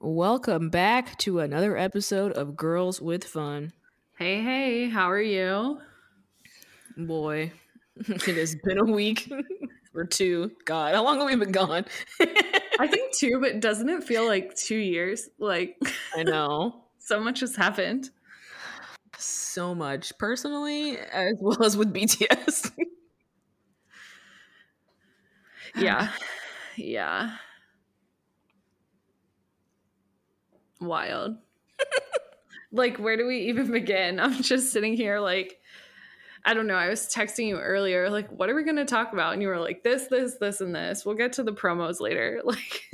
Welcome back to another episode of Girls with Fun. Hey, how are you? Boy, it has been a week or two. God, how long have we been gone? I think two, but doesn't it feel like 2 years? Like I know. so much has happened. So much, personally, as well as with BTS. Yeah. Yeah. Wild. Like, where do we even begin? I'm just sitting here like, I don't know. I was texting you earlier, like, what are we going to talk about? And you were like, this, and this. We'll get to the promos later. Like,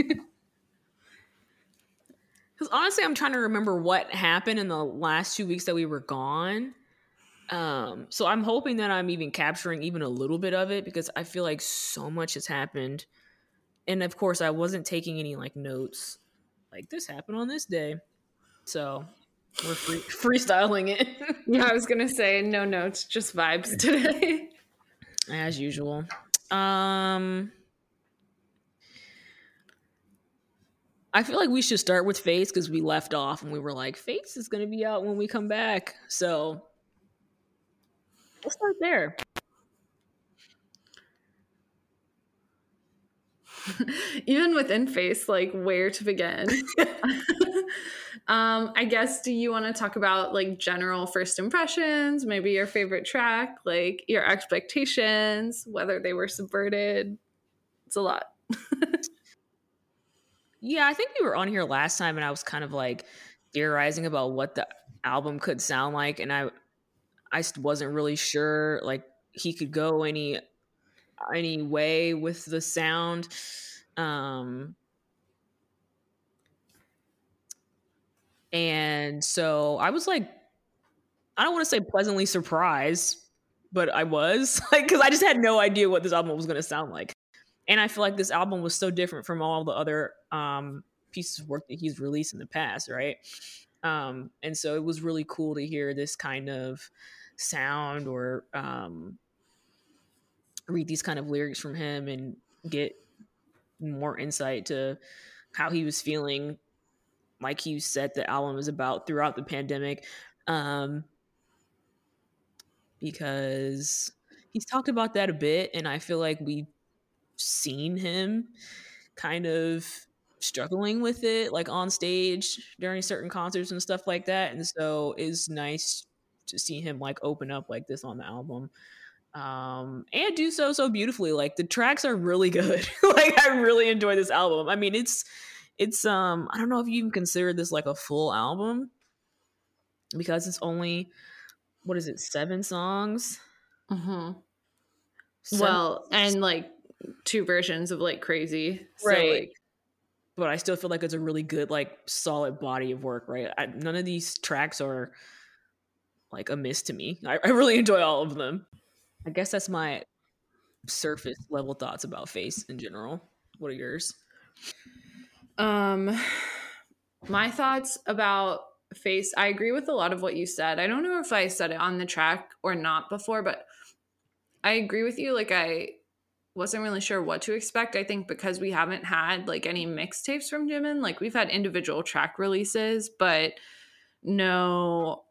Because honestly, I'm trying to remember what happened in the last 2 weeks that we were gone. So I'm hoping that I'm even capturing even a little bit of it because I feel like so much has happened. And of course, I wasn't taking any like notes. Like this happened on this day. So we're freestyling it. yeah, I was going to say no notes, just vibes today. As usual. I feel like we should start with Face because we left off and we were like, Face is going to be out when we come back. So we'll start there. Even within Face, like where to begin? I guess, do you want to talk about like general first impressions, maybe your favorite track, like your expectations, whether they were subverted? It's a lot. Yeah, I think we were on here last time and I was kind of like theorizing about what the album could sound like. And I wasn't really sure like he could go any way with the sound. And so I was like, I don't want to say pleasantly surprised, but I was like, because I just had no idea what this album was going to sound like. And I feel like this album was so different from all the other pieces of work that he's released in the past, right? And so it was really cool to hear this kind of sound or read these kind of lyrics from him and get more insight to how he was feeling, like he said the album is about throughout the pandemic. Because he's talked about that a bit, and I feel like we've seen him kind of struggling with it, like on stage during certain concerts and stuff like that. And so it's nice to see him like open up like this on the album. And do so beautifully. Like the tracks are really good. Like I really enjoy this album. I mean, it's I don't know if you even consider this like a full album because it's only, what is it, 7 songs? Mm-hmm. Seven, Well, and like 2 versions of like Crazy. So right. like, But I still feel like it's a really good, like solid body of work, right? None of these tracks are like amiss to me. I really enjoy all of them. I guess that's my surface level thoughts about Face in general. What are yours? my thoughts about Face, I agree with a lot of what you said. I don't know if I said it on the track or not before, but I agree with you. Like, I wasn't really sure what to expect. I think because we haven't had like any mixtapes from Jimin, like we've had individual track releases, but no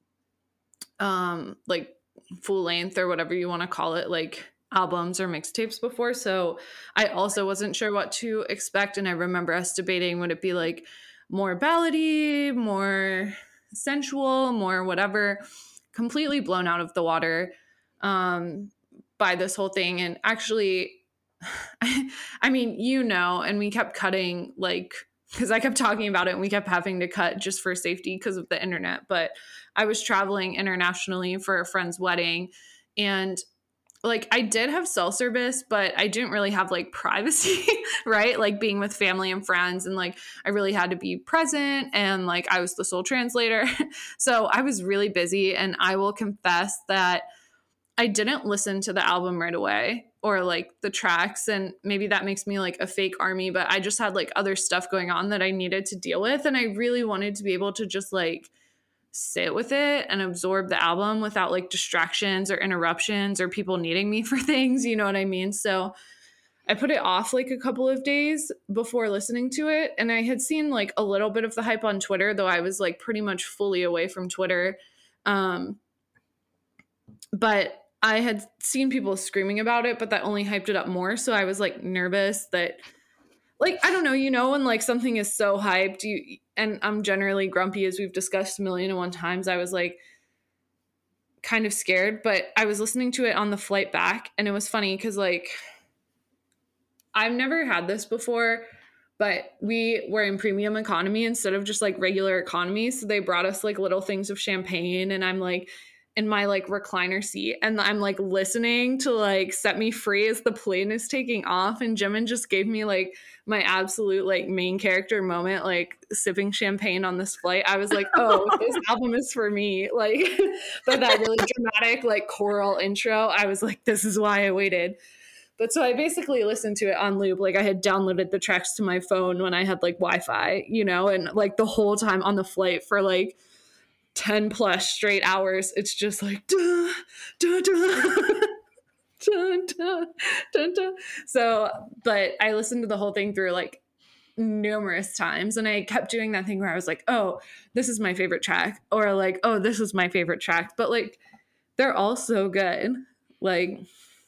like full length or whatever you want to call it, like albums or mixtapes before. So I also wasn't sure what to expect. And I remember us debating, would it be like more ballady, more sensual, more whatever, completely blown out of the water by this whole thing. And actually, I mean, and we kept cutting, like, because I kept talking about it and we kept having to cut just for safety because of the internet. But I was traveling internationally for a friend's wedding, and like I did have cell service, but I didn't really have like privacy, right? Like being with family and friends, and like I really had to be present, and like I was the sole translator. So I was really busy, and I will confess that I didn't listen to the album right away or like the tracks. And maybe that makes me like a fake army, but I just had like other stuff going on that I needed to deal with. And I really wanted to be able to just like sit with it and absorb the album without like distractions or interruptions or people needing me for things. You know what I mean? So I put it off like a couple of days before listening to it. And I had seen like a little bit of the hype on Twitter, though I was like pretty much fully away from Twitter. But I had seen people screaming about it, but that only hyped it up more. So I was like nervous that, like, I don't know, when like something is so hyped, and I'm generally grumpy, as we've discussed a million and one times. I was like kind of scared, but I was listening to it on the flight back, and it was funny because like I've never had this before, but we were in premium economy instead of just like regular economy. So they brought us like little things of champagne, and I'm like in my like recliner seat, and I'm like listening to like Set Me Free as the plane is taking off. And Jimin just gave me like my absolute like main character moment, like sipping champagne on this flight. I was like, oh, this album is for me. Like, but that really dramatic like choral intro, I was like, this is why I waited. But so I basically listened to it on loop. Like I had downloaded the tracks to my phone when I had like Wi-Fi, and like the whole time on the flight for like 10 plus straight hours, it's just like duh, duh, duh, duh, duh, duh, duh. So, but I listened to the whole thing through like numerous times, and I kept doing that thing where I was like, oh, this is my favorite track, or like, oh, this is my favorite track. But like they're all so good. Like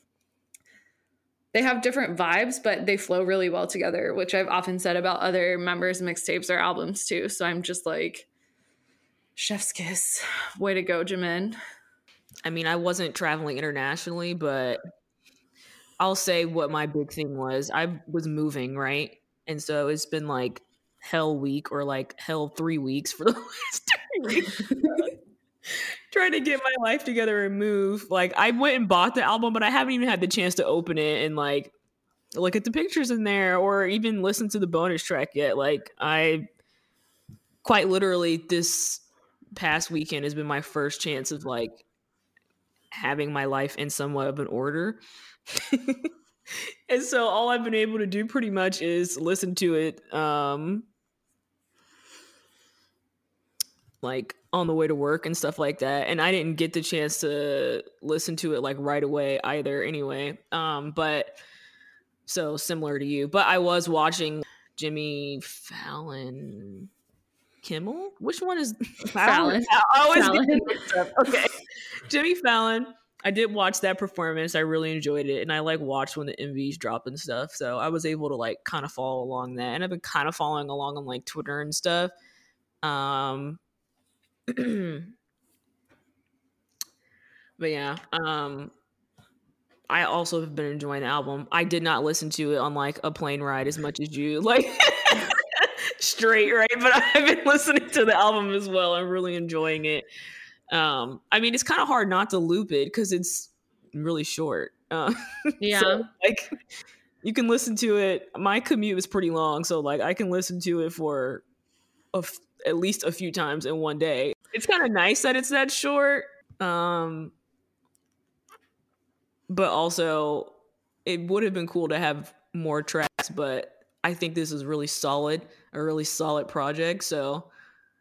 they have different vibes, but they flow really well together, which I've often said about other members' mixtapes or albums too. So I'm just like, chef's kiss. Way to go, Jimin. I mean, I wasn't traveling internationally, but I'll say what my big thing was. I was moving, right? And so it's been like hell week, or like hell 3 weeks for the last 3 weeks. Trying to get my life together and move. Like I went and bought the album, but I haven't even had the chance to open it and like look at the pictures in there or even listen to the bonus track yet. Like I quite literally this past weekend has been my first chance of like having my life in somewhat of an order. And so all I've been able to do pretty much is listen to it like on the way to work and stuff like that. And I didn't get the chance to listen to it like right away either anyway. But so similar to you, but I was watching Jimmy Fallon Kimmel. Which one is Fallon? I always get mixed up. Okay. Jimmy Fallon. I did watch that performance. I really enjoyed it. And I like watched when the MVs drop and stuff. So I was able to like kind of follow along that. And I've been kind of following along on like Twitter and stuff. But yeah, I also have been enjoying the album. I did not listen to it on like a plane ride as much as you, like straight, right? But I've been listening to the album as well. I'm really enjoying it. I mean, it's kind of hard not to loop it because it's really short. Yeah. So, like you can listen to it. My commute is pretty long, so like I can listen to it for at least a few times in one day. It's kind of nice that it's that short. But also it would have been cool to have more tracks, but I think this is really solid, a really solid project. So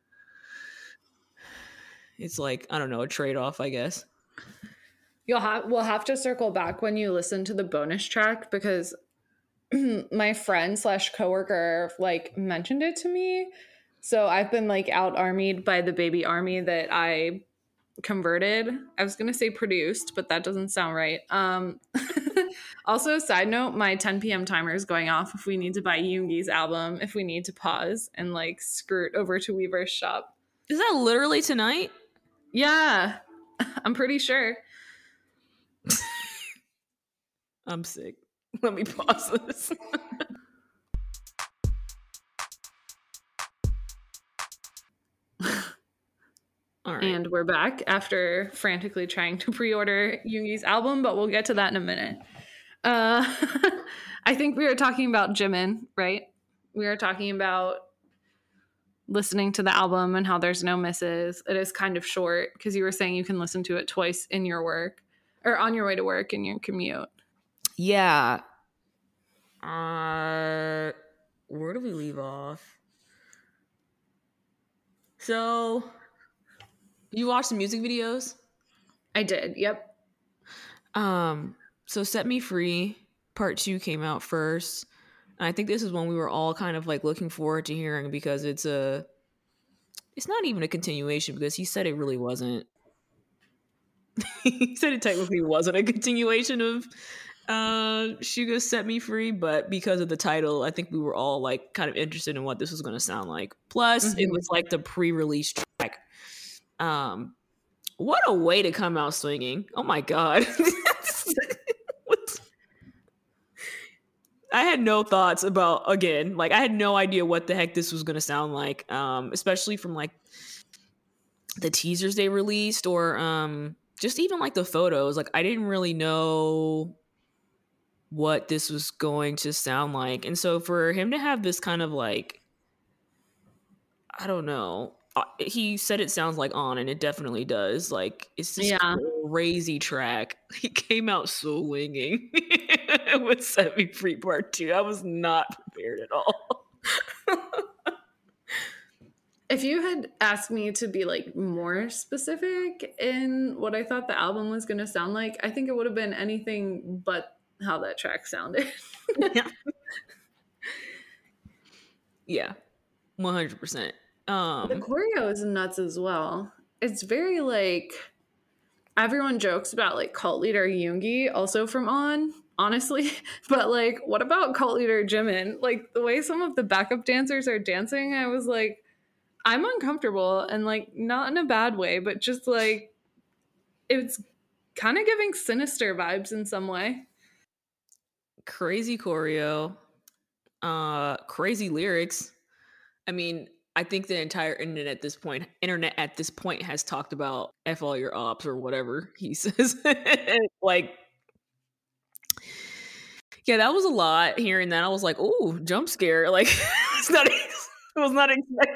it's like, I don't know, a trade-off, I guess. We'll have to circle back when you listen to the bonus track, because my friend / coworker like mentioned it to me. So I've been like out armied by the baby army that I converted. I was gonna say produced, but that doesn't sound right. Also, side note, my 10 p.m. timer is going off if we need to buy Yoongi's album, if we need to pause and like skirt over to Weaver's shop. Is that literally tonight? Yeah, I'm pretty sure. I'm sick. Let me pause this. All right. And we're back after frantically trying to pre-order Yoongi's album, but we'll get to that in a minute. I think we were talking about Jimin, right? We were talking about listening to the album and how there's no misses. It is kind of short because you were saying you can listen to it twice in your work or on your way to work in your commute. Yeah. Where do we leave off? So you watched the music videos? I did. Yep. So Set Me Free Part 2 came out first. And I think this is one we were all kind of like looking forward to hearing because it's not even a continuation because he said it really wasn't. He said it technically wasn't a continuation of Suga Set Me Free, but because of the title, I think we were all like kind of interested in what this was going to sound like. Plus, it was like the pre-release track. What a way to come out swinging. Oh my god. I had no thoughts about, again, like I had no idea what the heck this was going to sound like, especially from like the teasers they released or just even like the photos. Like I didn't really know what this was going to sound like. And so for him to have this kind of like, I don't know, he said it sounds like On, and it definitely does. Like it's this crazy track. He came out swinging with Set Me Free Part 2. I was not prepared at all. If you had asked me to be like more specific in what I thought the album was going to sound like, I think it would have been anything but how that track sounded. Yeah, 100%. The choreo is nuts as well. It's very like, everyone jokes about like cult leader Yoongi, also from On, honestly, but like what about cult leader Jimin? Like the way some of the backup dancers are dancing, I was like, I'm uncomfortable, and like not in a bad way, but just like it's kind of giving Sinister vibes in some way. Crazy choreo, crazy lyrics. I mean, I think the entire internet at this point has talked about F all your ops or whatever he says. Like, yeah, that was a lot. Hearing that, I was like, "Ooh, jump scare!" Like, it was not expected.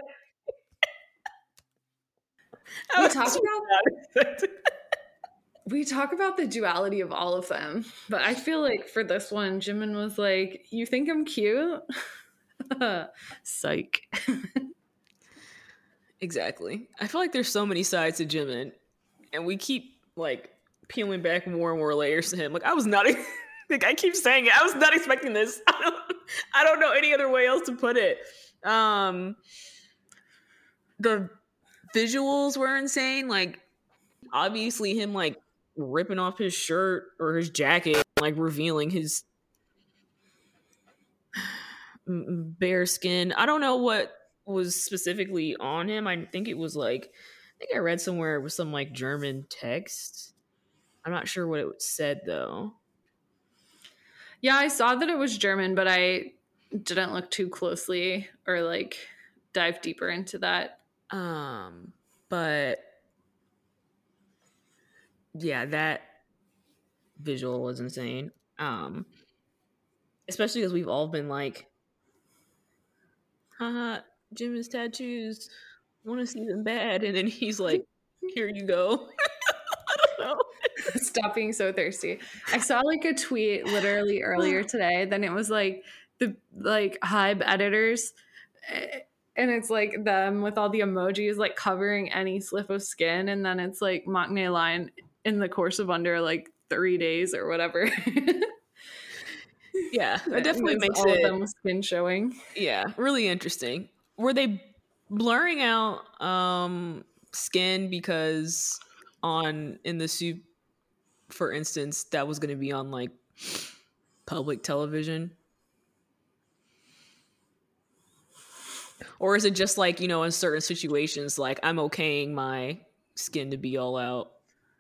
We talk about the duality of all of them, but I feel like for this one, Jimin was like, "You think I'm cute? Psych." Exactly. I feel like there's so many sides to Jimin, and we keep like peeling back more and more layers to him. Like I was not, like I keep saying it, I was not expecting this. I don't know any other way else to put it. The visuals were insane. Like obviously him like ripping off his shirt or his jacket, like revealing his bare skin. I don't know what was specifically on him. I think it was like, I think I read somewhere it was some like German text. I'm not sure what it said though. Yeah, I saw that it was German, but I didn't look too closely or like dive deeper into that. But yeah, that visual was insane. Especially because we've all been like, haha, Jimin's tattoos, want to see them bad, and then he's like, here you go. I don't know. Stop being so thirsty. I saw like a tweet literally earlier today. Then it was like the like Hybe editors, and it's like them with all the emojis like covering any slip of skin, and then it's like Maknae line in the course of under like 3 days or whatever. Yeah, it definitely makes all of them with skin showing. Yeah, really interesting. Were they blurring out skin because in the soup, for instance, that was going to be on like public television? Or is it just like, in certain situations, like I'm okaying my skin to be all out?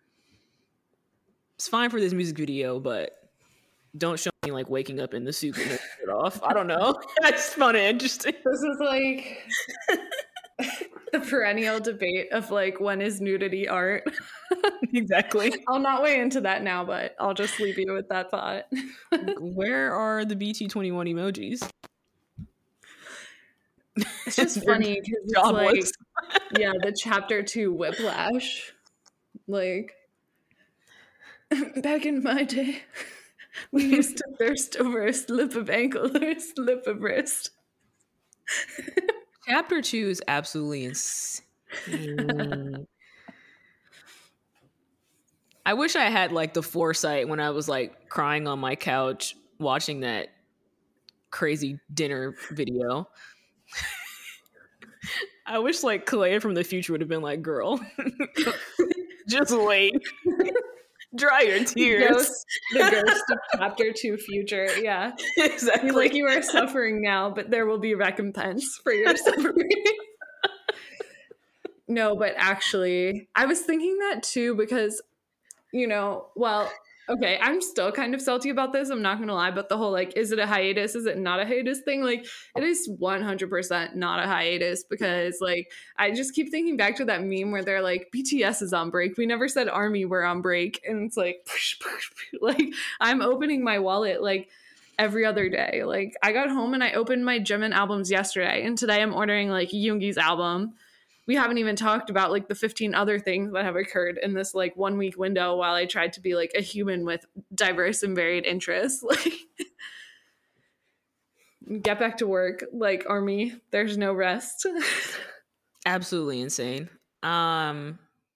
It's fine for this music video, but don't show me like waking up in the soup and it off. I don't know. I just found it interesting. This is like the perennial debate of like, when is nudity art? Exactly. I'll not weigh into that now, but I'll just leave you with that thought. Where are the BT21 emojis? It's just funny because it's like, yeah, the chapter 2 whiplash. Like, back in my day, we used to thirst over a slip of ankle or a slip of wrist. Chapter 2 is absolutely insane. I wish I had like the foresight when I was like crying on my couch watching that crazy dinner video. I wish like Kalea from the future would have been like, girl, just wait. Dry your tears. The ghost of chapter 2 future. Yeah. Exactly. Like, you are suffering now, but there will be recompense for your suffering. No, but actually, I was thinking that too because, okay, I'm still kind of salty about this. I'm not going to lie, but the whole, like, is it a hiatus? Is it not a hiatus thing? Like, it is 100% not a hiatus because, like, I just keep thinking back to that meme where they're like, BTS is on break. We never said ARMY were on break. And it's like, like, I'm opening my wallet, like, every other day. Like, I got home and I opened my Jimin albums yesterday. And today I'm ordering, like, Yoongi's album. We haven't even talked about like the 15 other things that have occurred in this like 1 week window while I tried to be like a human with diverse and varied interests. Like, get back to work, like ARMY. There's no rest. Absolutely insane. And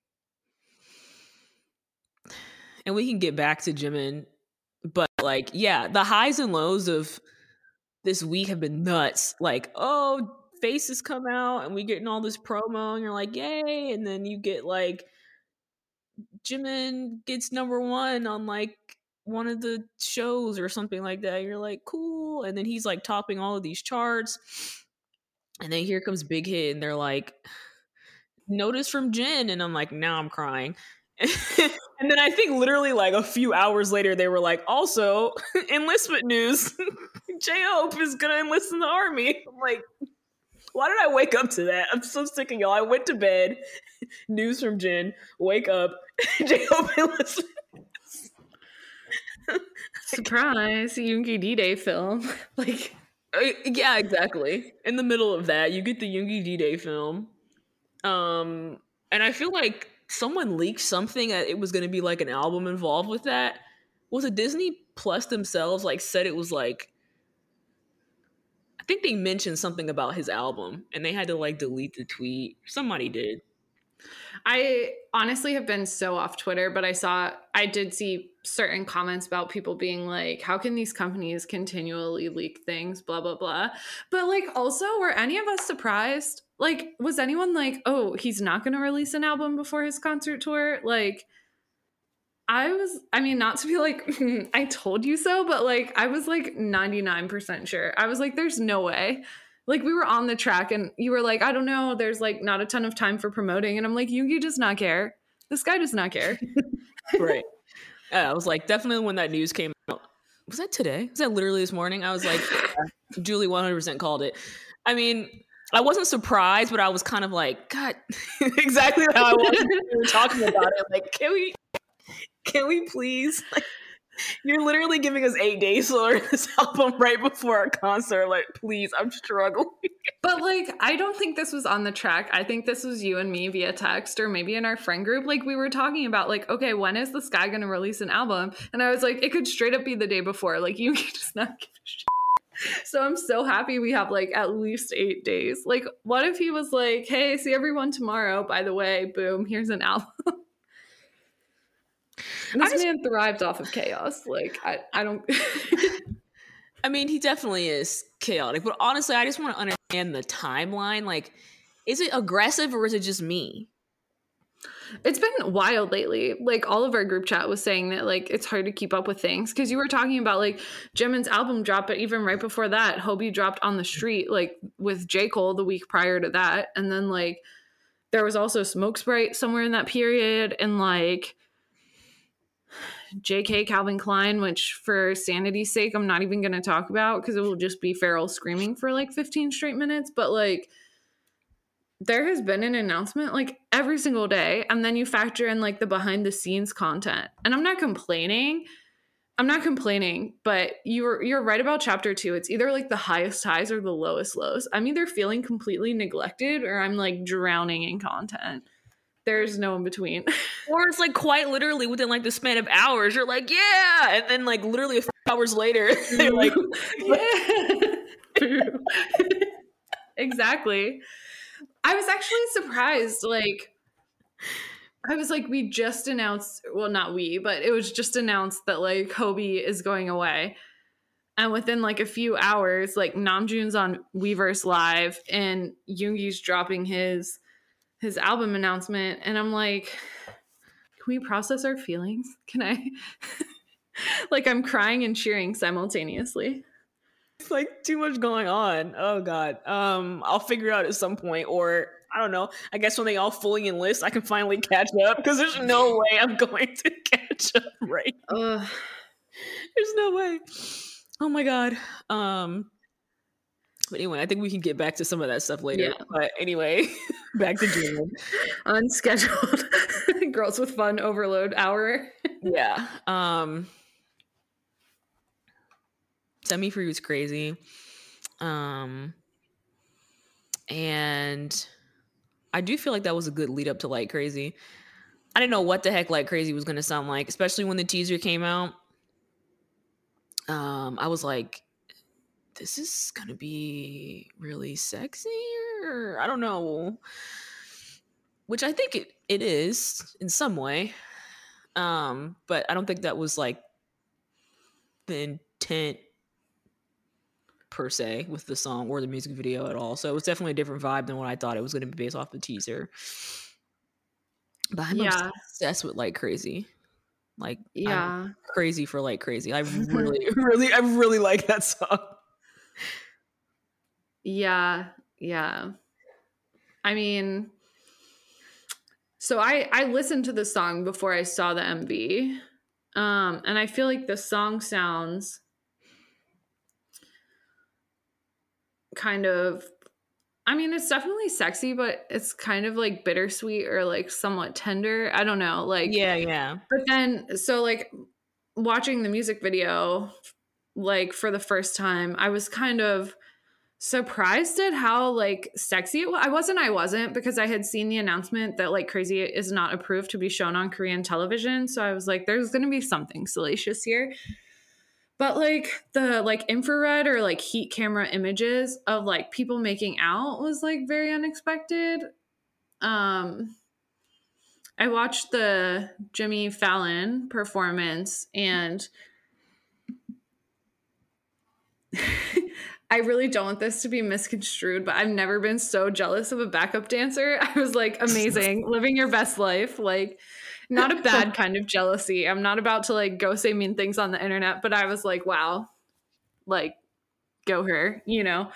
we can get back to Jimin, but like, yeah, the highs and lows of this week have been nuts. Like, oh, faces come out and we getting all this promo and you're like, yay, and then you get like Jimin gets #1 on like one of the shows or something like that. You're like, cool, and then he's like topping all of these charts, and then here comes Big Hit and they're like, notice from Jin, and I'm like, now I'm crying. And then I think literally like a few hours later they were like, also enlistment news, J-Hope is gonna enlist in the army. I'm like, why did I wake up to that? I'm so sick of y'all. I went to bed, news from Jin, wake up, J-Hope enlistment. Surprise, Yoongi D-Day film. Like, yeah, exactly. In the middle of that, you get the Yoongi D-Day film. And I feel like someone leaked something that it was going to be like an album involved with that. Was it Disney Plus themselves like said it was like, I think they mentioned something about his album and they had to like delete the tweet. Somebody did. I honestly have been so off Twitter, but I did see certain comments about people being like, how can these companies continually leak things, blah, blah, blah. But like, also, were any of us surprised? Like, was anyone like, oh, he's not going to release an album before his concert tour? Like, I mean, not to be like, I told you so, but like, I was like 99% sure. I was like, there's no way. Like, we were on the track and you were like, I don't know, there's like not a ton of time for promoting. And I'm like, Yoongi does not care. This guy does not care. Right. I was like, definitely when that news came out. Was that today? Was that literally this morning? I was like, yeah, Julie 100% called it. I mean, I wasn't surprised, but I was kind of like, God, exactly how I was when we were talking about it. Like, can we please? Like, you're literally giving us 8 days to learn this album right before our concert. Like, please, I'm struggling. But like, I don't think this was on the track. I think this was you and me via text or maybe in our friend group. Like, we were talking about like, okay, when is this guy going to release an album? And I was like, it could straight up be the day before. Like, you can just not give a shit. So I'm so happy we have like at least 8 days. Like, what if he was like, hey, see everyone tomorrow. By the way, boom, here's an album. This man thrived off of chaos. Like, I don't... I mean, he definitely is chaotic. But honestly, I just want to understand the timeline. Like, is it aggressive or is it just me? It's been wild lately. Like, all of our group chat was saying that, like, it's hard to keep up with things. Because you were talking about, like, Jimin's album drop, but even right before that, Hobie dropped On the Street, like, with J. Cole the week prior to that. And then, like, there was also Smoke Sprite somewhere in that period. And, like... JK Calvin Klein, which for sanity's sake, I'm not even going to talk about because it will just be Pharrell screaming for like 15 straight minutes. But like, there has been an announcement like every single day. And then you factor in like the behind the scenes content. And I'm not complaining, but you're right about chapter 2. It's either like the highest highs or the lowest lows. I'm either feeling completely neglected or I'm like drowning in content. There's no in between. Or it's like quite literally within like the span of hours, you're like, yeah. And then like literally a few hours later, they're like, yeah. Exactly. I was actually surprised. Like, I was like, we just announced, well, not we, but it was just announced that like Hobie is going away. And within like a few hours, like Namjoon's on Weverse Live and Yoongi's dropping his album announcement. And I'm like, can we process our feelings? Can I like I'm crying and cheering simultaneously. It's like too much going on. Oh god. I'll figure it out at some point, or I don't know. I guess when they all fully enlist, I can finally catch up because there's no way I'm going to catch up right. There's no way. Oh my god. But anyway, I think we can get back to some of that stuff later. Yeah. But anyway, back to Dreamland. Unscheduled Girls with Fun overload hour. Yeah. Semi Free was crazy. And I do feel like that was a good lead up to Like Crazy. I didn't know what the heck Like Crazy was going to sound like, especially when the teaser came out. I was like, this is going to be really sexy, or I don't know. Which I think it is in some way. But I don't think that was like the intent per se with the song or the music video at all. So it was definitely a different vibe than what I thought it was going to be based off the teaser. But I'm obsessed with Like Crazy. Like, I'm crazy for Like Crazy. I really, I really like that song. Yeah. I mean, so I listened to the song before I saw the MV. And I feel like the song sounds kind of, I mean, it's definitely sexy, but it's kind of like bittersweet or like somewhat tender. I don't know. Like, yeah. But then, so like watching the music video, like for the first time, I was kind of surprised at how like sexy it was. I wasn't because I had seen the announcement that Like Crazy is not approved to be shown on Korean television. So I was like, there's going to be something salacious here. But like the like infrared or like heat camera images of like people making out was like very unexpected. I watched the Jimmy Fallon performance and I really don't want this to be misconstrued, but I've never been so jealous of a backup dancer. I was like, amazing, living your best life. Like, not a bad kind of jealousy. I'm not about to like go say mean things on the internet, but I was like, wow, like, go her, you know?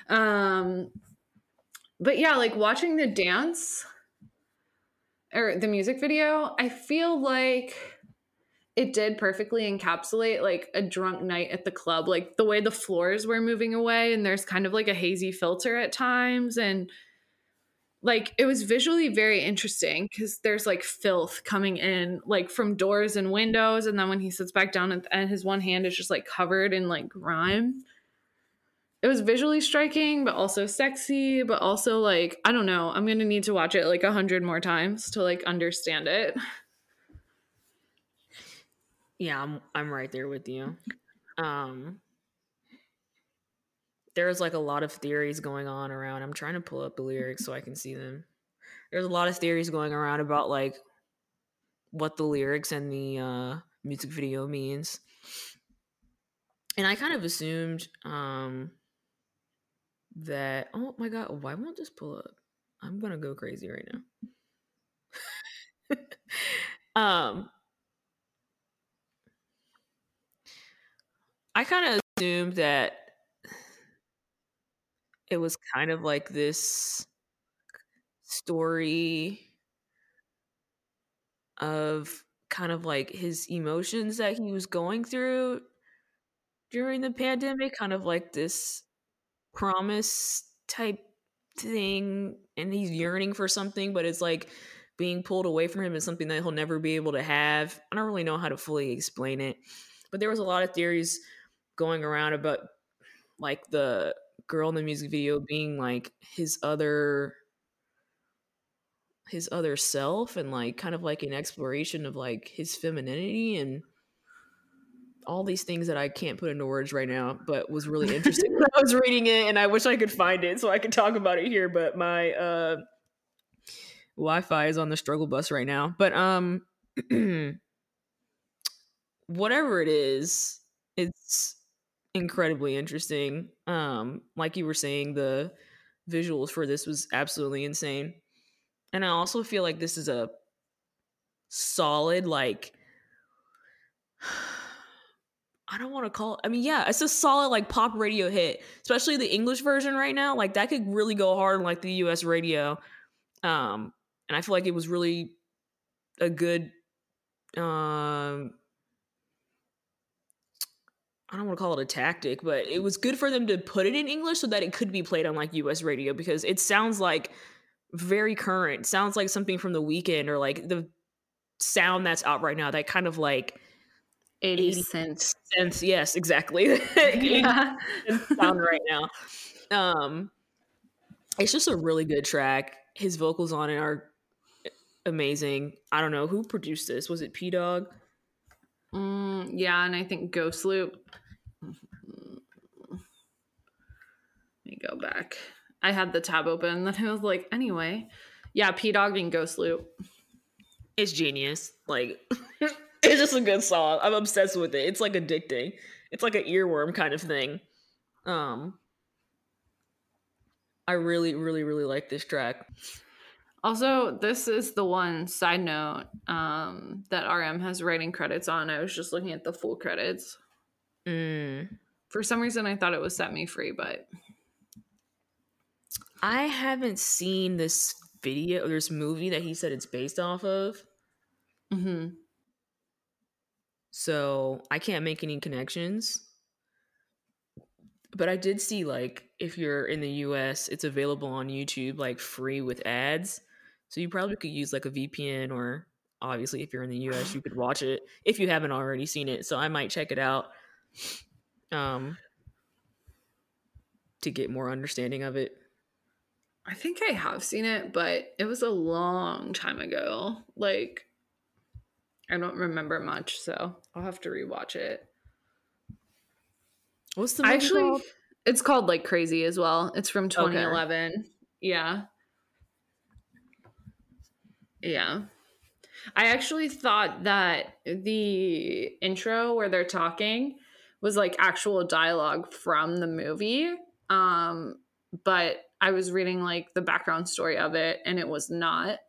But yeah, like watching the dance or the music video, I feel like it did perfectly encapsulate like a drunk night at the club, like the way the floors were moving away and there's kind of like a hazy filter at times. And like it was visually very interesting because there's like filth coming in like from doors and windows. And then when he sits back down and his one hand is just like covered in like grime. It was visually striking, but also sexy, but also like, I don't know. I'm going to need to watch it like 100 more times to like understand it. Yeah, I'm right there with you. There's like a lot of theories going on around. I'm trying to pull up the lyrics so I can see them. There's a lot of theories going around about like what the lyrics and the music video means. And I kind of assumed that, oh my god, why won't this pull up? I'm gonna go crazy right now. I kind of assumed that it was kind of like this story of kind of like his emotions that he was going through during the pandemic, kind of like this promise type thing, and he's yearning for something, but it's like being pulled away from him is something that he'll never be able to have. I don't really know how to fully explain it, but there was a lot of theories going around about like the girl in the music video being like his other self, and like kind of like an exploration of like his femininity and all these things that I can't put into words right now, but was really interesting when I was reading it, and I wish I could find it so I could talk about it here, but my Wi-Fi is on the struggle bus right now. But whatever it is, it's incredibly interesting. Like you were saying, the visuals for this was absolutely insane. And I also feel like this is a solid, like, I don't want to call it, I mean, yeah, it's a solid like pop radio hit, especially the English version right now. Like that could really go hard on like the US radio. And I feel like it was really a good I don't want to call it a tactic, but it was good for them to put it in English so that it could be played on like US radio, because it sounds like very current. Sounds like something from The Weeknd, or like the sound that's out right now, that kind of like 80 80 cents. cents. Yes, exactly. 80 Yeah. cents sound right now. It's just a really good track. His vocals on it are amazing. I don't know who produced this. Was it P Dog? Yeah, and I think Ghost Loop. Let me go back. I had the tab open, then I was like, anyway. Yeah, P Dog and Ghost Loop. It's genius. Like, it's just a good song. I'm obsessed with it. It's like addicting. It's like an earworm kind of thing. I really, really, really like this track. Also, this is the one side note that RM has writing credits on. I was just looking at the full credits. For some reason, I thought it was Set Me Free, but I haven't seen this video or this movie that he said it's based off of. So I can't make any connections. But I did see, like, if you're in the US, it's available on YouTube, like, free with ads. So you probably could use, like, a VPN, or obviously if you're in the US, you could watch it if you haven't already seen it. So I might check it out to get more understanding of it. I think I have seen it, but it was a long time ago. Like, I don't remember much, so I'll have to rewatch it. What's the movie called? It's called like Crazy as well. It's from 2011. Okay. Yeah. I actually thought that the intro where they're talking was like actual dialogue from the movie. But I was reading like the background story of it, and it was not.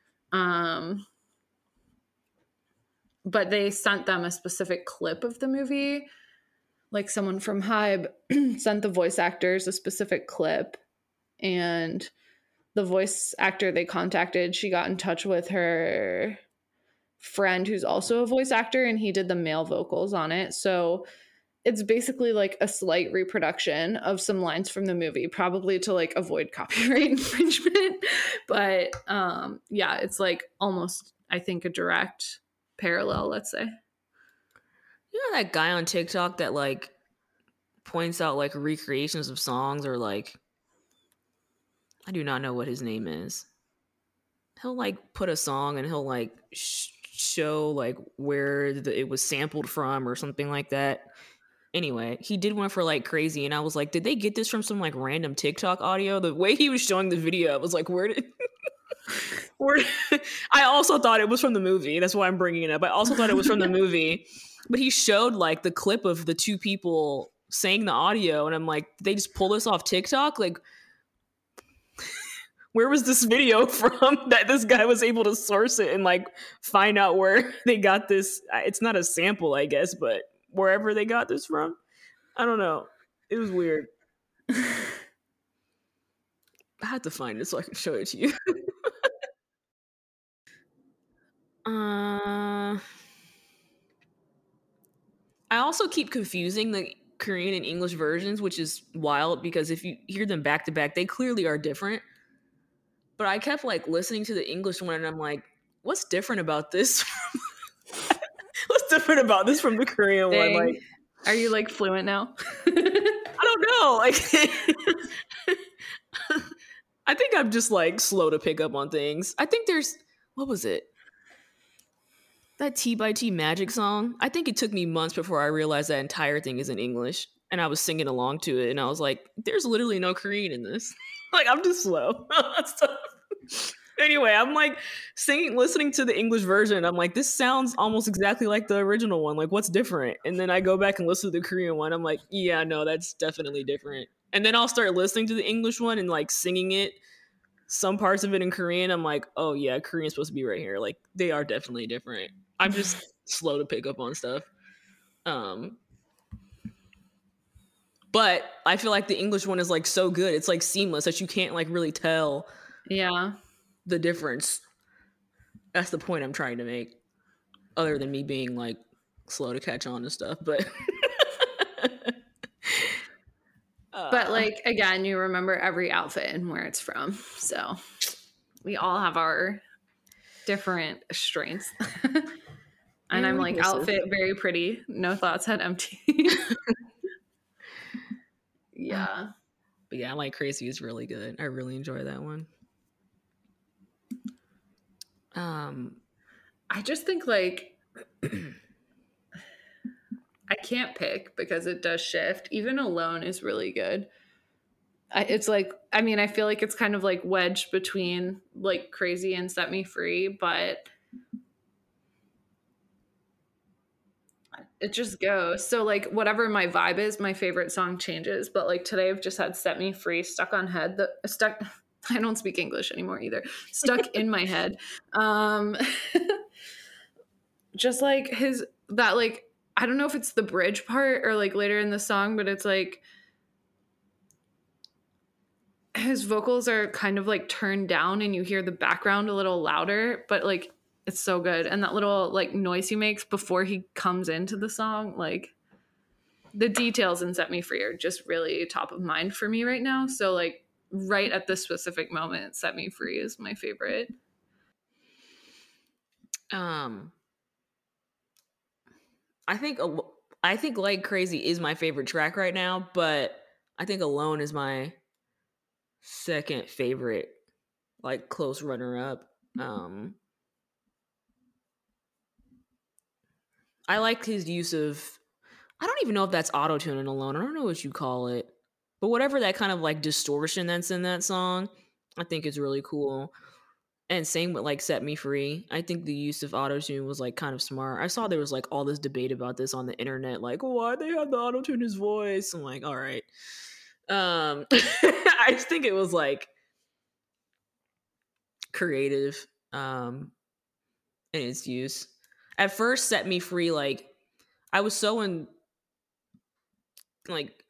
But they sent them a specific clip of the movie. Like someone from Hybe sent the voice actors a specific clip, and the voice actor they contacted, she got in touch with her friend who's also a voice actor, and he did the male vocals on it. So it's basically like a slight reproduction of some lines from the movie, probably to like avoid copyright infringement. But yeah, it's like almost, I think, a direct parallel, let's say. You know that guy on TikTok that like points out like recreations of songs, or like, I do not know what his name is. He'll like put a song and he'll like show like where it was sampled from or something like that. Anyway, he did one for like Crazy, and I was like, did they get this from some like random TikTok audio? The way he was showing the video, I was like, where did I also thought it was from the movie. That's why I'm bringing it up. I also thought it was from the movie. But he showed like the clip of the two people saying the audio, and I'm like, they just pull this off TikTok? Like, where was this video from that this guy was able to source it and like find out where they got this? It's not a sample, I guess, but wherever they got this from, I don't know. It was weird. I had to find it so I can show it to you. I also keep confusing the Korean and English versions, which is wild because if you hear them back to back, they clearly are different. But I kept like listening to the English one, and I'm like, what's different about this? What's different about this from the Korean one? Like, are you like fluent now? I don't know. Like, I think I'm just like slow to pick up on things. I think there's, what was it? That T by T Magic song. I think it took me months before I realized that entire thing is in English, and I was singing along to it, and I was like, there's literally no Korean in this. Like, I'm just slow. Anyway, I'm like listening to the English version. I'm like, this sounds almost exactly like the original one. Like, what's different? And then I go back and listen to the Korean one. I'm like, yeah, no, that's definitely different. And then I'll start listening to the English one and like singing it, some parts of it in Korean. I'm like, oh yeah, Korean's supposed to be right here. Like, they are definitely different. I'm just slow to pick up on stuff. But I feel like the English one is like so good. It's like seamless that you can't like really tell Yeah. the difference. That's the point I'm trying to make. Other than me being like slow to catch on and stuff, but But like again, you remember every outfit and where it's from. So we all have our different strengths. And I'm like, outfit very pretty. No thoughts, head empty. Yeah. But yeah, I like Crazy is really good. I really enjoy that one. I just think like I can't pick because it does shift. Even Alone is really good. It's like, I mean, I feel like it's kind of like wedged between like Crazy and Set Me Free, but it just goes. So like whatever my vibe is, my favorite song changes. But like today I've just had Set Me Free stuck on head. I don't speak English anymore either. Stuck in my head. Just like that like, I don't know if it's the bridge part or like later in the song, but it's like his vocals are kind of like turned down and you hear the background a little louder, but like it's so good. And that little like noise he makes before he comes into the song, like the details in Set Me Free are just really top of mind for me right now. So like right at this specific moment, Set Me Free is my favorite. I think Like Crazy is my favorite track right now, but I think Alone is my second favorite, like close runner up. I like his use of, I don't even know if that's auto-tune in Alone. I don't know what you call it. But whatever that kind of like distortion that's in that song, I think is really cool. And same with like Set Me Free. I think the use of auto-tune was like kind of smart. I saw there was like all this debate about this on the internet, like, why they have the auto-tune his voice? I'm like, all right. I just think it was like creative in its use. At first, Set Me Free, like I was so in like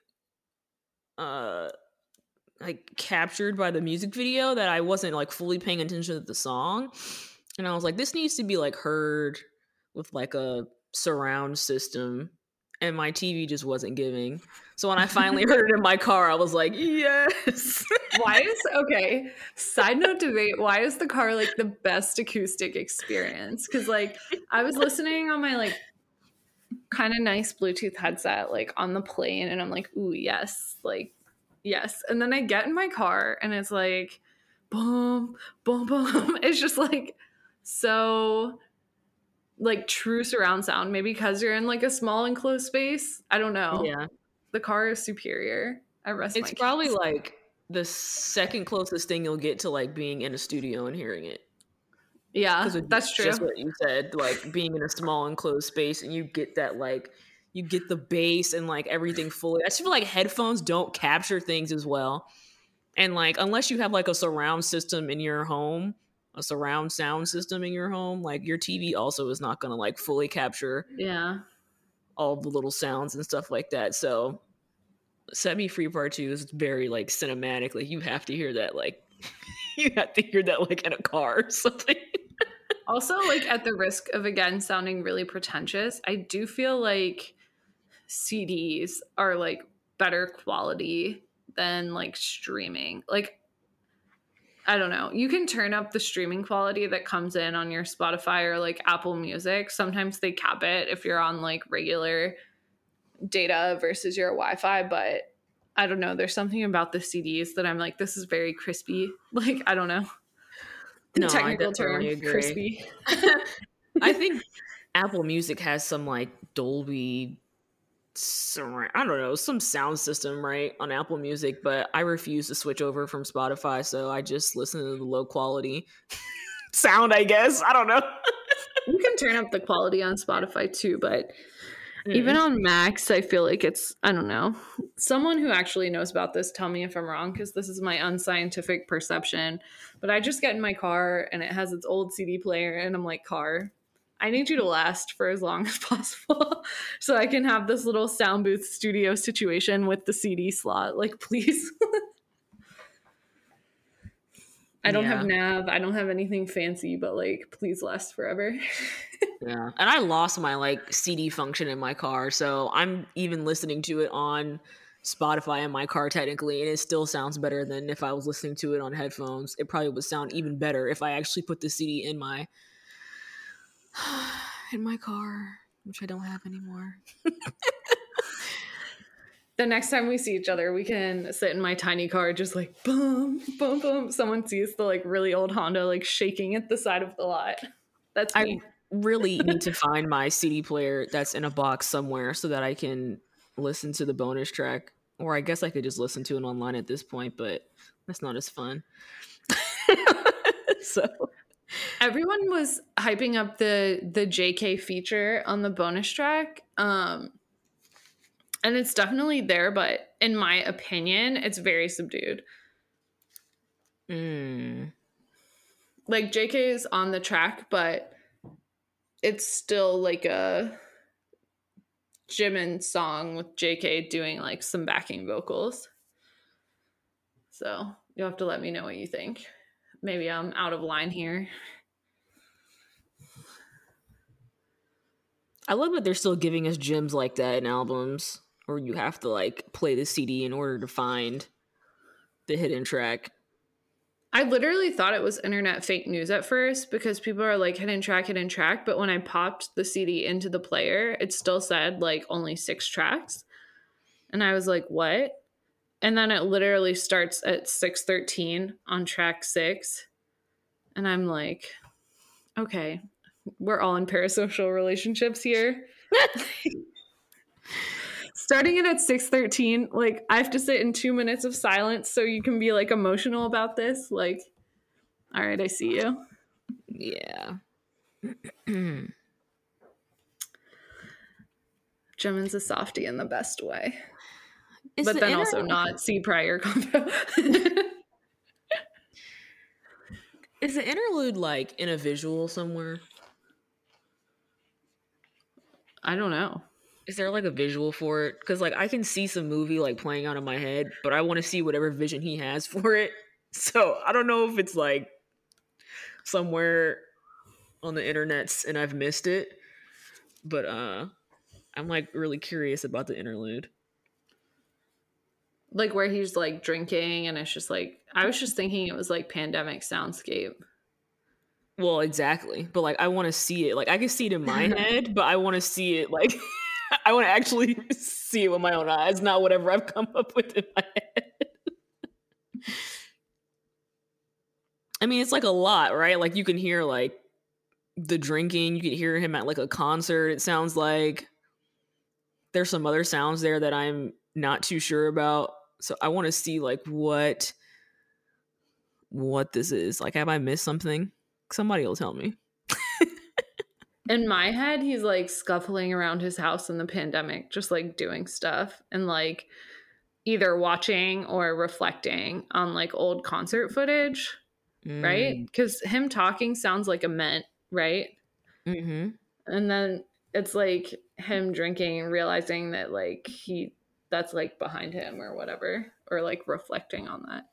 captured by the music video that I wasn't like fully paying attention to the song. And I was like, this needs to be like heard with like a surround system. And my TV just wasn't giving. So when I finally heard it in my car, I was like, yes. Okay, side note debate, why is the car like the best acoustic experience? Because like I was listening on my like kind of nice Bluetooth headset like on the plane and I'm like, ooh, yes, like yes. And then I get in my car and it's like boom, boom, boom. It's just like so like true surround sound, maybe because you're in like a small enclosed space. I don't know. Yeah. The car is superior. I rest It's my probably case. like the second closest thing you'll get to like being in a studio and hearing it. Yeah, that's true. Just what you said, like being in a small enclosed space and you get that like you get the bass and like everything fully. I just feel like headphones don't capture things as well. And like unless you have like a surround system in your home, a surround sound system in your home, like your TV also is not gonna like fully capture all the little sounds and stuff like that. So Set Me Free Part 2 is very like cinematic. Like you have to hear that like you have to hear that like in a car or something. Also, like at the risk of again sounding really pretentious, I do feel like CDs are like better quality than like streaming. Like I don't know. You can turn up the streaming quality that comes in on your Spotify or like Apple Music. Sometimes they cap it if you're on like regular data versus your Wi-Fi, but I don't know. There's something about the CDs that I'm like, this is very crispy. Like, I don't know. No, Technical I definitely term, agree. crispy. I think Apple Music has some like Dolby I don't know, some sound system, right, on Apple Music, but I refuse to switch over from Spotify, so I just listen to the low quality sound, I guess. I don't know. You can turn up the quality on Spotify too, but even Mm. on Max, I feel like it's, I don't know. Someone who actually knows about this, tell me if I'm wrong, because this is my unscientific perception. But I just get in my car and it has its old CD player, and I'm like, car, I need you to last for as long as possible so I can have this little sound booth studio situation with the CD slot. Like, please. I don't have Yeah. nav. I don't have anything fancy, but like, please last forever. Yeah. And I lost my like CD function in my car, so I'm even listening to it on Spotify in my car technically, and it still sounds better than if I was listening to it on headphones. It probably would sound even better if I actually put the CD in my car, which I don't have anymore. The next time we see each other, we can sit in my tiny car, just like boom, boom, boom. Someone sees the like really old Honda like shaking at the side of the lot. That's me. I really need to find my CD player that's in a box somewhere so that I can listen to the bonus track. Or I guess I could just listen to it online at this point, but that's not as fun. So Everyone was hyping up the JK feature on the bonus track. And it's definitely there, but in my opinion, it's very subdued. Like JK is on the track, but it's still like a Jimin song with JK doing like some backing vocals. So you'll have to let me know what you think. Maybe I'm out of line here. I love that they're still giving us gems like that in albums, or you have to like play the CD in order to find the hidden track. I literally thought it was internet fake news at first because people are like hidden track. But when I popped the CD into the player, it still said like only 6 tracks. And I was like, what? And then it literally starts at 6:13 on track 6. And I'm like, okay, we're all in parasocial relationships here. Starting it at 6:13, like I have to sit in 2 minutes of silence so you can be like emotional about this. Like, all right, I see you. Yeah. Jimin's a softie in the best way. Is But the then also not C prior combo. Is the interlude like in a visual somewhere? I don't know. Is there like a visual for it? Because like I can see some movie like playing out in my head, but I want to see whatever vision he has for it. So I don't know if it's like somewhere on the internets and I've missed it. But I'm like really curious about the interlude. Like where he's like drinking and it's just like I was just thinking it was like pandemic soundscape. Well, exactly. But like I want to see it. Like I can see it in my head, but I want to see it like I want to actually see it with my own eyes, not whatever I've come up with in my head. I mean, it's like a lot, right? Like you can hear like the drinking, you can hear him at like a concert. It sounds like there's some other sounds there that I'm not too sure about. So I want to see like what this is. Like have I missed something? Somebody will tell me. In my head, he's like scuffling around his house in the pandemic, just like doing stuff and like either watching or reflecting on like old concert footage, right? Because him talking sounds like a ment, right? Mm-hmm. And then it's like him drinking and realizing that like that's like behind him or whatever, or like reflecting on that.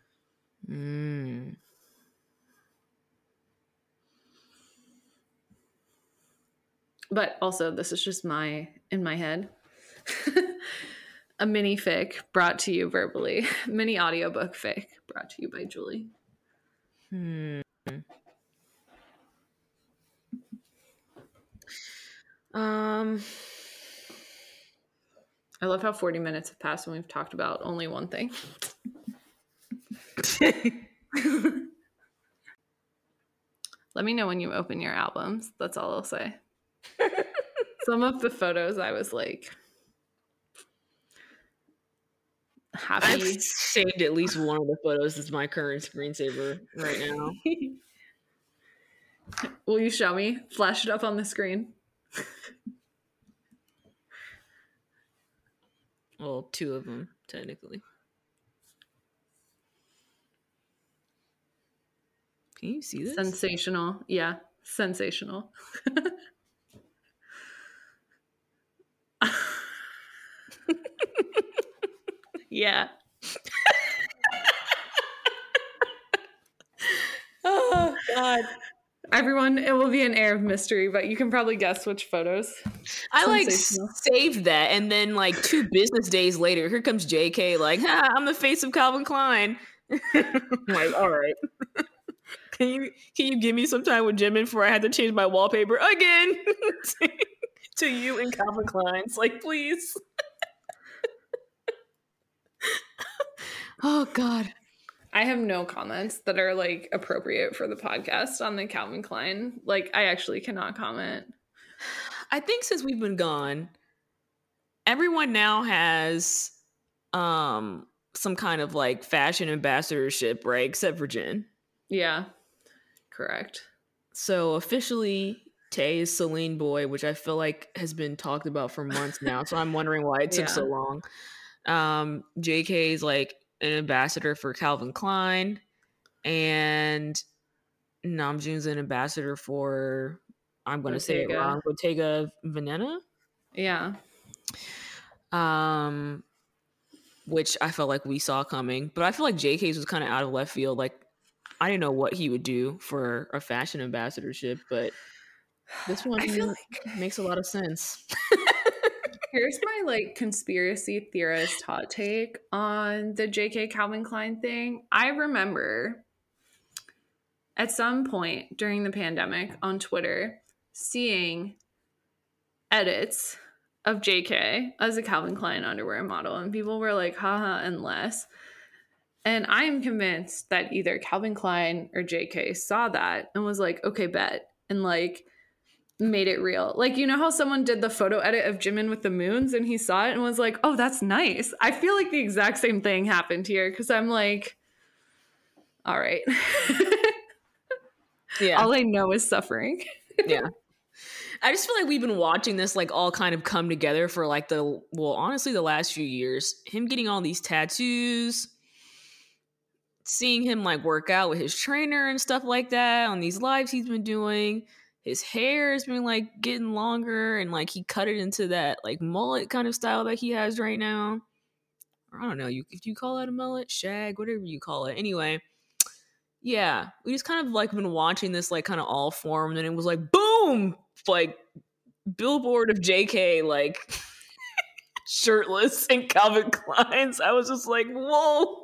But also, this is just in my head. A mini fic brought to you verbally. Mini audiobook fic brought to you by Julie. I love how 40 minutes have passed and we've talked about only one thing. Let me know when you open your albums. That's all I'll say. Some of the photos I was like, I've happy. saved at least one of the photos as my current screensaver right now. Will you show me? Flash it up on the screen. Well, two of them, technically. Can you see this? Sensational. Yeah, sensational. Yeah. Oh, God. Everyone, it will be an air of mystery, but you can probably guess which photos. I like Sensational. saved that, and then like 2 business days later, here comes JK like, I'm the face of Calvin Klein. I'm like, all right. Can you give me some time with Jimin before I had to change my wallpaper again to you and Calvin Klein's? Like, please. Oh, God. I have no comments that are like appropriate for the podcast on the Calvin Klein. Like, I actually cannot comment. I think since we've been gone, everyone now has some kind of like fashion ambassadorship, right? Except for Jen. Yeah, correct. So officially, Tay is Celine Boy, which I feel like has been talked about for months now. So I'm wondering why it took so long. JK is like an ambassador for Calvin Klein, and Namjoon's an ambassador for, I'm going to say it wrong, Bottega Veneta. Yeah. Which I felt like we saw coming, but I feel like JK's was kind of out of left field. Like, I didn't know what he would do for a fashion ambassadorship, but this one I feel like makes a lot of sense. Here's my like conspiracy theorist hot take on the JK Calvin Klein thing. I remember at some point during the pandemic on Twitter seeing edits of JK as a Calvin Klein underwear model, and people were like, haha, unless. And I am convinced that either Calvin Klein or JK saw that and was like, okay, bet, and like made it real. Like, you know how someone did the photo edit of Jimin with the moons and he saw it and was like, oh, that's nice. I feel like the exact same thing happened here, because I'm like, all right. Yeah. All I know is suffering. Yeah. I just feel like we've been watching this like all kind of come together for like honestly, the last few years. Him getting all these tattoos, seeing him like work out with his trainer and stuff like that on these lives he's been doing. His hair has been like getting longer, and like he cut it into that like mullet kind of style that he has right now. Or I don't know, if you call that a mullet, shag, whatever you call it. Anyway, yeah, we just kind of like been watching this like kind of all form, and it was like boom, like billboard of JK like shirtless in Calvin Klein's. I was just like, whoa.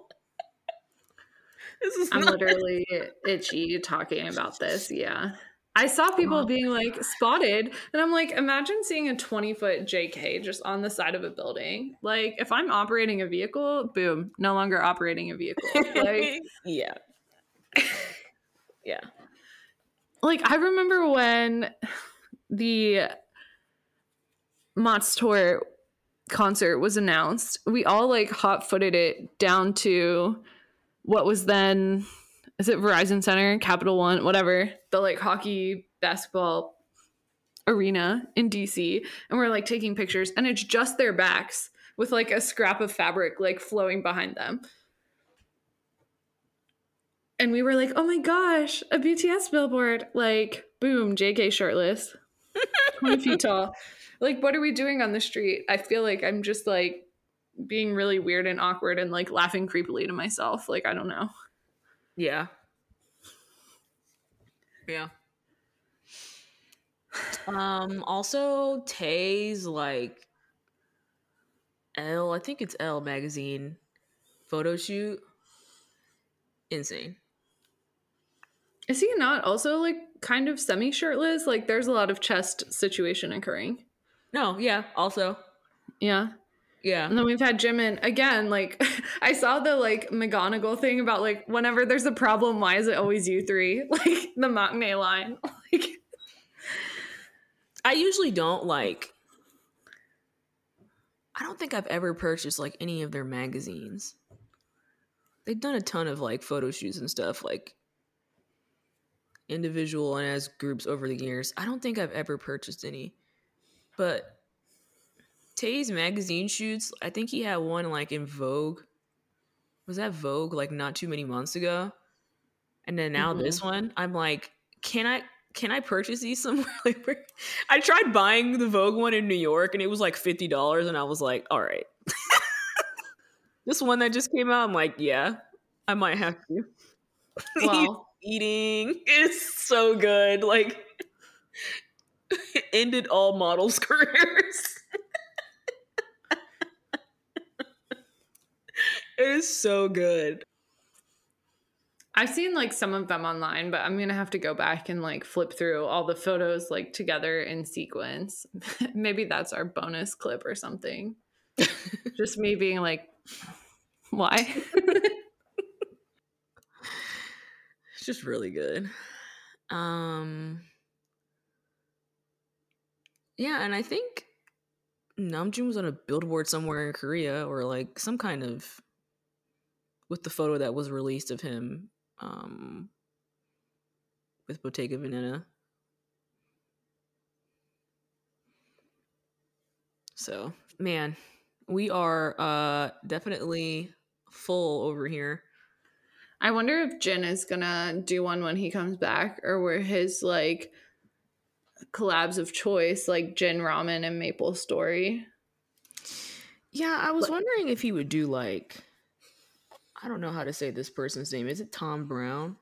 I'm literally itchy talking about this. Yeah. I saw people being like spotted, and I'm like, imagine seeing a 20-foot JK just on the side of a building. Like, if I'm operating a vehicle, boom, no longer operating a vehicle. Like, yeah. Yeah. Like, I remember when the Mott's Tour concert was announced, we all like hot-footed it down to what was then, is it Verizon Center, Capital One, whatever, the like hockey basketball arena in DC, and we're like taking pictures, and it's just their backs with like a scrap of fabric like flowing behind them. And we were like, oh my gosh, a BTS billboard. Like, boom, JK shirtless, 20 feet tall. Like, what are we doing on the street? I feel like I'm just like being really weird and awkward and like laughing creepily to myself. Like, I don't know. Yeah. Yeah. Also, Tay's like I think it's Elle magazine photo shoot. Insane. Is he not also like kind of semi-shirtless? Like, there's a lot of chest situation occurring. No, yeah, also. Yeah. Yeah. And then we've had Jimin again. Like, I saw the like McGonagall thing about like, whenever there's a problem, why is it always you three? Like the Maknae line. Like, I usually don't like I don't think I've ever purchased like any of their magazines. They've done a ton of like photo shoots and stuff, like individual and as groups over the years. I don't think I've ever purchased any. But Tay's magazine shoots, I think he had one like in Vogue. Was that Vogue like not too many months ago? And then now this one, I'm like, can I purchase these somewhere? Like, I tried buying the Vogue one in New York, and it was like $50, and I was like, all right. This one that just came out, I'm like, yeah, I might have to. Well, Eating is so good. Like, it ended all models' careers. It is so good. I've seen like some of them online, but I'm gonna have to go back and like flip through all the photos like together in sequence. Maybe that's our bonus clip or something. Just me being like, why? It's just really good. Yeah, and I think Namjoon was on a billboard somewhere in Korea, or like some kind of, with the photo that was released of him with Bottega Veneta. So, man, we are definitely full over here. I wonder if Jin is gonna do one when he comes back, or were his like collabs of choice like Jin Ramen and Maple Story. Yeah, I was wondering if he would do like, I don't know how to say this person's name. Is it Tom Brown?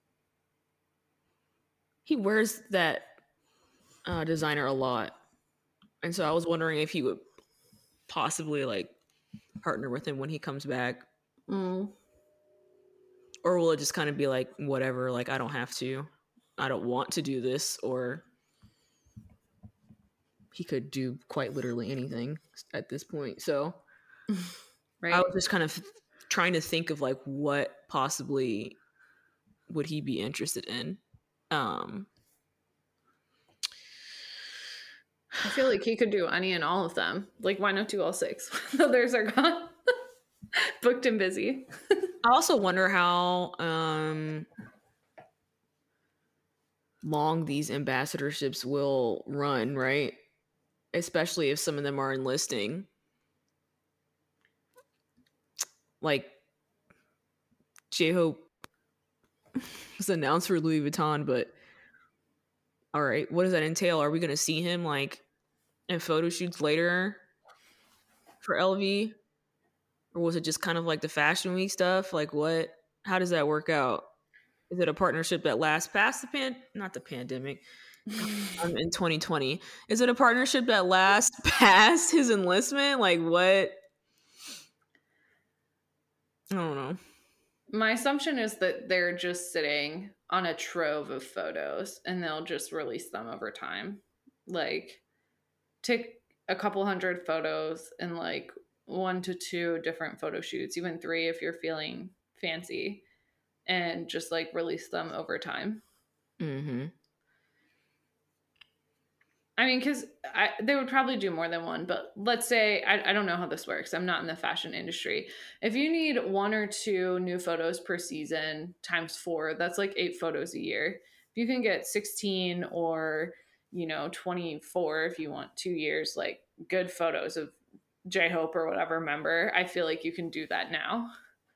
He wears that designer a lot. And so I was wondering if he would possibly like partner with him when he comes back. Or will it just kind of be like, whatever, like I don't have to. I don't want to do this. Or he could do quite literally anything at this point. So right. I was just kind of trying to think of like what possibly would he be interested in. I feel like he could do any and all of them. Like, why not do all 6? Others are gone. Booked and busy. I also wonder how long these ambassadorships will run, right? Especially if some of them are enlisting. Like, J-Hope was announced for Louis Vuitton, but all right, what does that entail? Are we going to see him like in photo shoots later for LV? Or was it just kind of like the Fashion Week stuff? Like what? How does that work out? Is it a partnership that lasts past not the pandemic, in 2020? Is it a partnership that lasts past his enlistment? Like what? I don't know. My assumption is that they're just sitting on a trove of photos and they'll just release them over time. Like, take a couple hundred photos and like 1 to 2 different photo shoots, even 3 if you're feeling fancy, and just like release them over time. I mean, because they would probably do more than one, but let's say, I don't know how this works. I'm not in the fashion industry. If you need 1 or 2 new photos per season times 4, that's like 8 photos a year. If you can get 16 or, 24, if you want 2 years, like good photos of J-Hope or whatever member, I feel like you can do that now.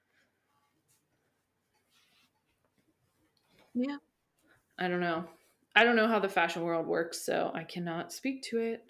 Yeah. I don't know. I don't know how the fashion world works, so I cannot speak to it.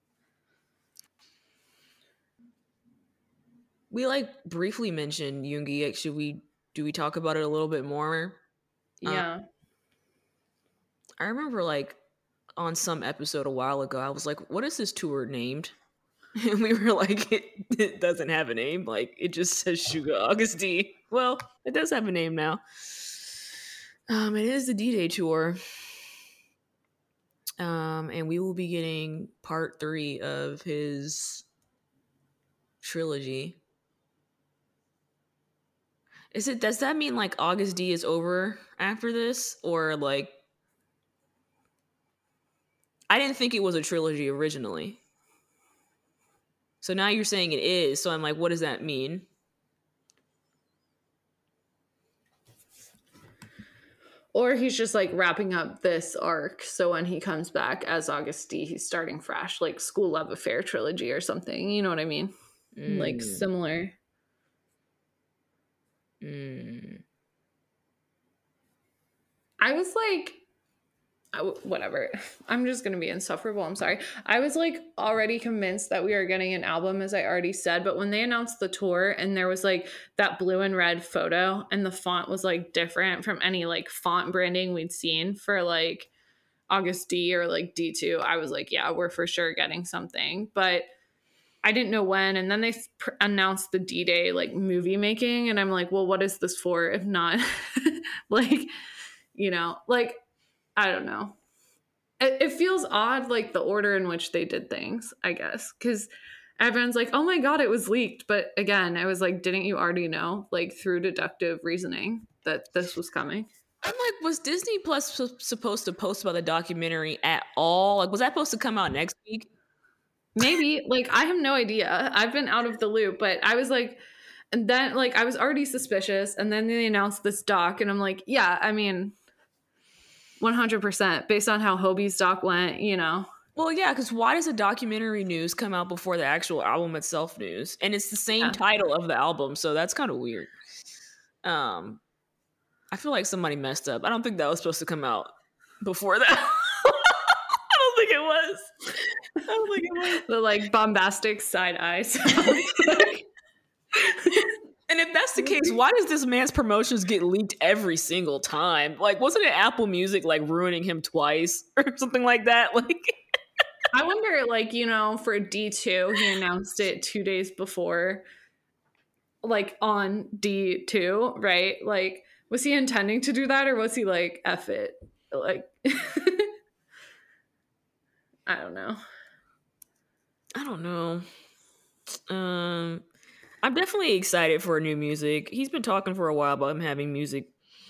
We like briefly mentioned Yoongi. Like, do we talk about it a little bit more? Yeah. I remember like on some episode a while ago, I was like, what is this tour named? And we were like, it doesn't have a name. Like, it just says Suga August D. Well, it does have a name now. It is the D-Day tour. And we will be getting part 3 of his trilogy. Does that mean like August D is over after this? Or like, I didn't think it was a trilogy originally. So now you're saying it is. So I'm like, what does that mean? Or he's just like wrapping up this arc. So when he comes back as August D, he's starting fresh, like School Love Affair trilogy or something. You know what I mean? Like similar. I was like, whatever. I'm just going to be insufferable. I'm sorry. I was like already convinced that we were getting an album, as I already said. But when they announced the tour and there was like that blue and red photo and the font was like different from any like font branding we'd seen for like August D or like D2, I was like, yeah, we're for sure getting something. But I didn't know when. And then they announced the D-Day like movie making. And I'm like, well, what is this for if not like, you know, like, I don't know. It feels odd, like the order in which they did things, I guess, because everyone's like, oh my God, it was leaked. But again, I was like, didn't you already know, like through deductive reasoning, that this was coming? I'm like, was Disney Plus supposed to post about the documentary at all? Like, was that supposed to come out next week? Maybe. Like, I have no idea. I've been out of the loop, but I was like, and then like I was already suspicious. And then they announced this doc, and I'm like, yeah, I mean, 100% based on how Hobie's doc went, you know. Well, yeah, because why does the documentary news come out before the actual album itself news? And it's the same title of the album, so that's kind of weird. I feel like somebody messed up. I don't think that was supposed to come out before that. I don't think it was. The like bombastic side eyes. And if that's the case, why does this man's promotions get leaked every single time? Like, wasn't it Apple Music like ruining him twice or something like that? Like, I wonder, like, you know, for D2, he announced it 2 days before, like on D2, right? Like, was he intending to do that, or was he like, F it? Like, I don't know. I'm definitely excited for new music. He's been talking for a while about him having music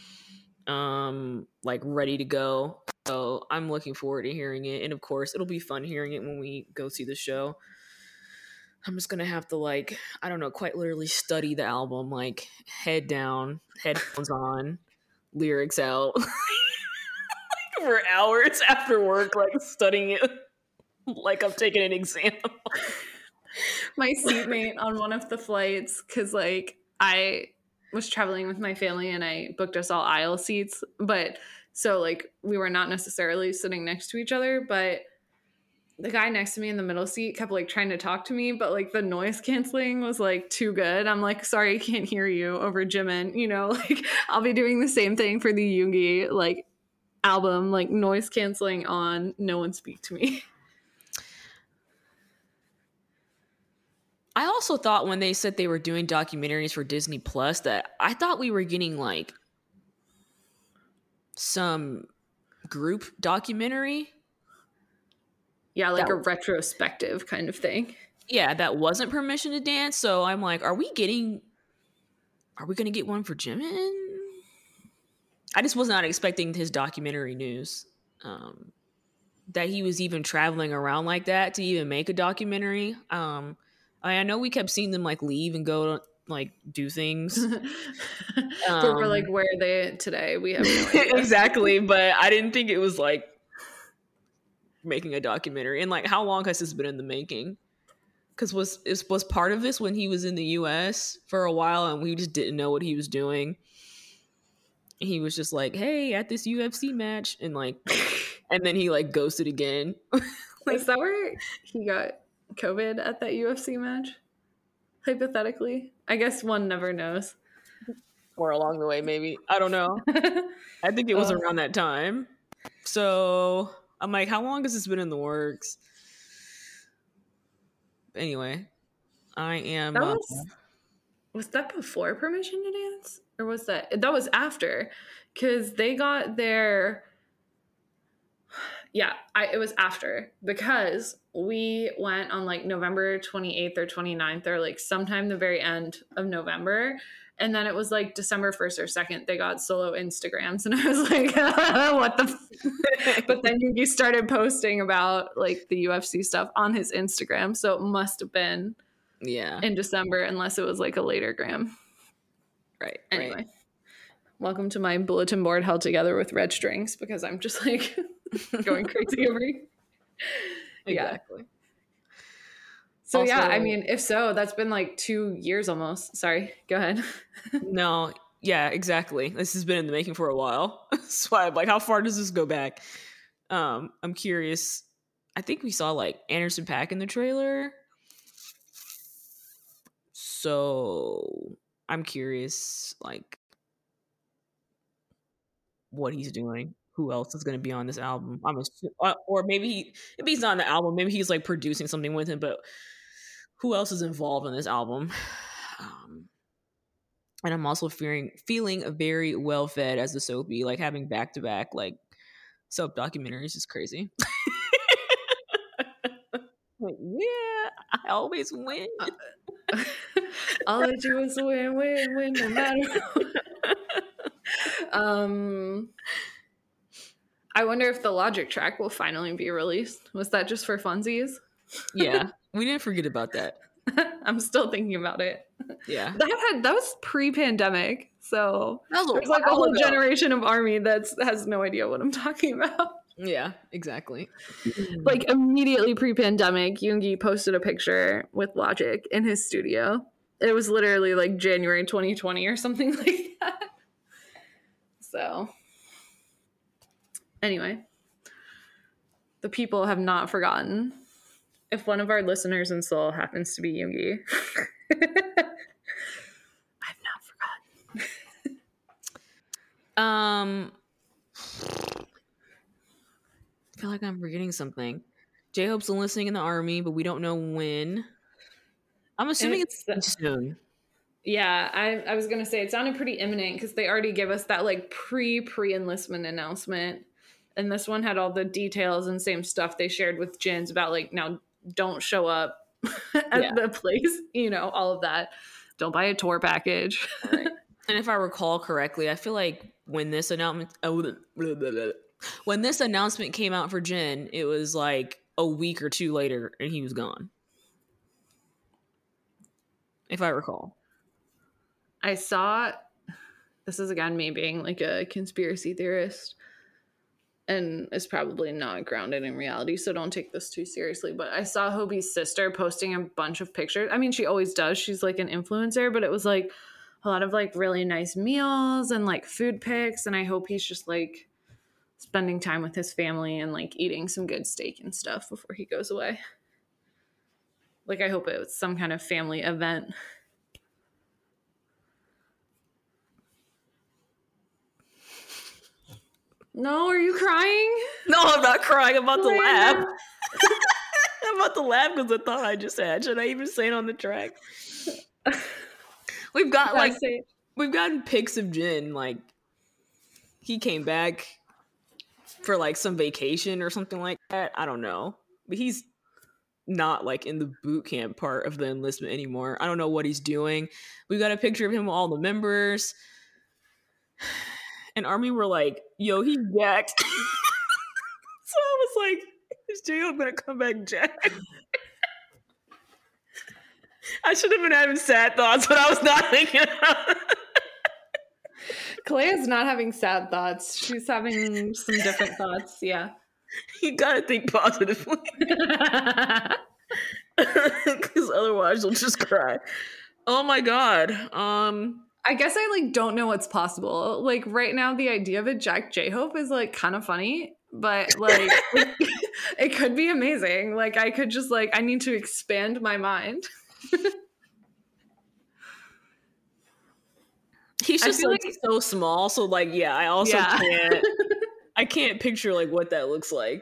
like ready to go. So I'm looking forward to hearing it. And of course, it'll be fun hearing it when we go see the show. I'm just gonna have to like, I don't know, quite literally study the album, like head down, headphones on, lyrics out for hours after work, like studying it like I'm taking an exam. My seatmate on one of the flights, because like I was traveling with my family and I booked us all aisle seats, but so like we were not necessarily sitting next to each other, but the guy next to me in the middle seat kept like trying to talk to me, but like the noise canceling was like too good. I'm like, sorry, I can't hear you over Jimin, you know. Like I'll be doing the same thing for the Yoongi like album, like noise canceling on, no one speak to me. I also thought when they said they were doing documentaries for Disney Plus that I thought we were getting like some group documentary. Yeah, like a retrospective kind of thing. Yeah, that wasn't Permission to Dance. So I'm like, are we going to get one for Jimin? I just was not expecting his documentary news. That he was even traveling around like that to even make a documentary. I know we kept seeing them like leave and go like do things. But we're like, where are they today? We have no idea. Exactly, but I didn't think it was like making a documentary. And like, how long has this been in the making? Because was part of this when he was in the US for a while and we just didn't know what he was doing. He was just like, hey, at this UFC match, and like, and then he like ghosted again. Like, is that where he got COVID at that UFC match? Hypothetically, I guess one never knows. Or along the way, maybe. I don't know. I think it was around that time. So I'm like, how long has this been in the works? Anyway, I am. Was that before Permission to Dance, or was that was after? Because they got their. Yeah, it was after, because we went on like November 28th or 29th or like sometime the very end of November. And then it was like December 1st or 2nd, they got solo Instagrams. And I was like, what the But then you started posting about like the UFC stuff on his Instagram. So it must have been Yeah. in December unless it was like a later gram. Right. Anyway, Right. welcome to my bulletin board held together with red strings because I'm just like going crazy over here. Yeah. Exactly. So Also, yeah, I mean, if so, that's been like 2 years almost. Sorry, go ahead. no, yeah, exactly. This has been in the making for a while. That's why I'm like, how far does this go back? I'm curious. I think we saw like Anderson .Paak in the trailer. So I'm curious, like, what he's doing. Who else is going to be on this album? Or maybe if he's not on the album, maybe he's like producing something with him. But who else is involved in this album? And I'm also feeling very well fed as the soapy, like having back to back like soap documentaries is crazy. Like, yeah, I always win. All I do is win, no matter. I wonder if the Logic track will finally be released. Was that just for funsies? Yeah, we didn't forget about that. I'm still thinking about it. Yeah, that was pre-pandemic, so that was there's like a whole generation of ARMY that has no idea what I'm talking about. Yeah, exactly. Like immediately pre-pandemic, Yoongi posted a picture with Logic in his studio. It was literally like January 2020 or something like that. So anyway, the people have not forgotten. If one of our listeners in Seoul happens to be Yoongi, I've not forgotten. I feel like I'm forgetting something. J-Hope's still listening in the ARMY, but we don't know when. I'm assuming it's soon. Yeah, I was gonna say it sounded pretty imminent because they already give us that like pre-enlistment announcement, and this one had all the details and same stuff they shared with Jin's about like, now don't show up at the place, you know, all of that. Don't buy a tour package. Right. And if I recall correctly, I feel like when this announcement came out for Jin, it was like a week or two later and he was gone. If I recall. I saw, this is again me being like a conspiracy theorist and is probably not grounded in reality, so don't take this too seriously, but I saw Hobie's sister posting a bunch of pictures. I mean, she always does. She's like an influencer, but it was like a lot of like really nice meals and like food pics, and I hope he's just like spending time with his family and like eating some good steak and stuff before he goes away. Like, I hope it was some kind of family event. No, are you crying? No, I'm not crying. I'm about to laugh. I'm about to laugh because the thought I just had. Should I even say it on the track? We've gotten pics of Jin. Like, he came back for like some vacation or something like that. I don't know. But he's not like in the boot camp part of the enlistment anymore. I don't know what he's doing. We got a picture of him with all the members. And ARMY were like, yo, he's jacked. So I was like, is J-Hope gonna come back jacked? I should have been having sad thoughts, but I was not thinking about it. Clay's not having sad thoughts. She's having some different thoughts. Yeah. You gotta think positively. Because otherwise you'll just cry. Oh my god. I guess I like don't know what's possible. Like right now, the idea of a Jack J-Hope is like kind of funny, but like it could be amazing. Like I could just like, I need to expand my mind. He's just like so small, so like I also can't picture like what that looks like.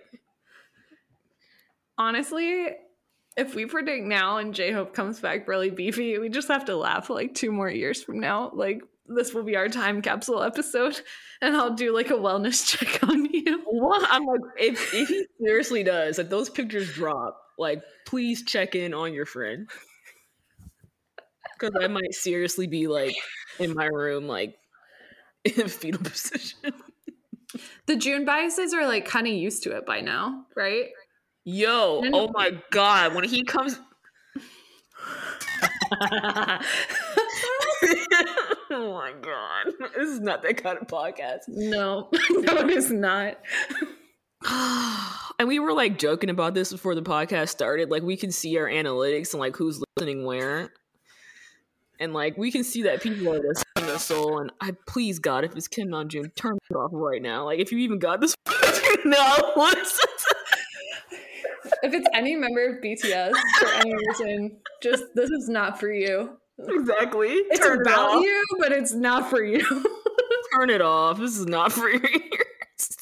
Honestly, if we predict now and J-Hope comes back really beefy, we just have to laugh like 2 more years from now. Like this will be our time capsule episode, and I'll do like a wellness check on you. What? I'm like, if he seriously does, if those pictures drop, like please check in on your friend. Because I might seriously be like in my room, like in a fetal position. The June biases are like kind of used to it by now, right? Yo, oh my god, when he comes, Oh my god. This is not that kind of podcast. No, no, it is not. And we were like joking about this before the podcast started. Like we can see our analytics and like who's listening where. And like we can see that people are listening to Soul. And I please God, if it's Kim Namjoon, turn it off right now. Like if you even got this now, if it's any member of BTS for any reason, just this is not for you. Exactly. It's turn about it off. you, but it's not for you. Turn it off. This is not for your ears.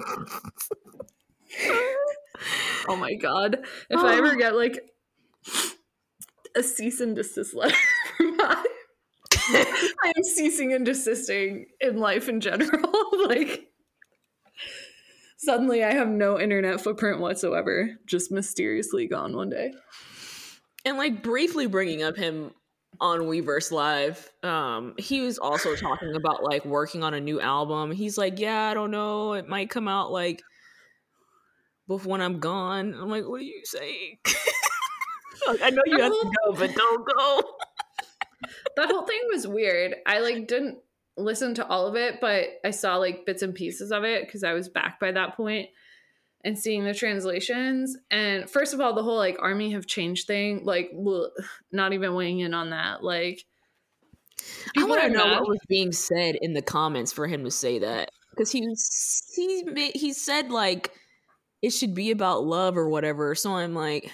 Oh my God. If I ever get like a cease and desist letter from I am ceasing and desisting in life in general. Like suddenly I have no internet footprint whatsoever, just mysteriously gone one day. And like briefly bringing up him on Weverse Live, he was also talking about like working on a new album. He's like, yeah, I don't know, it might come out like before when I'm gone. I'm like, what are you saying? Like, I know you have to go, but don't go. That whole thing was weird. I like didn't listen to all of it, but I saw like bits and pieces of it because I was back by that point and seeing the translations. And first of all, the whole like army have changed thing, like not even weighing in on that. Like I want to know what was being said in the comments for him to say that, because he said like it should be about love or whatever. So I'm like,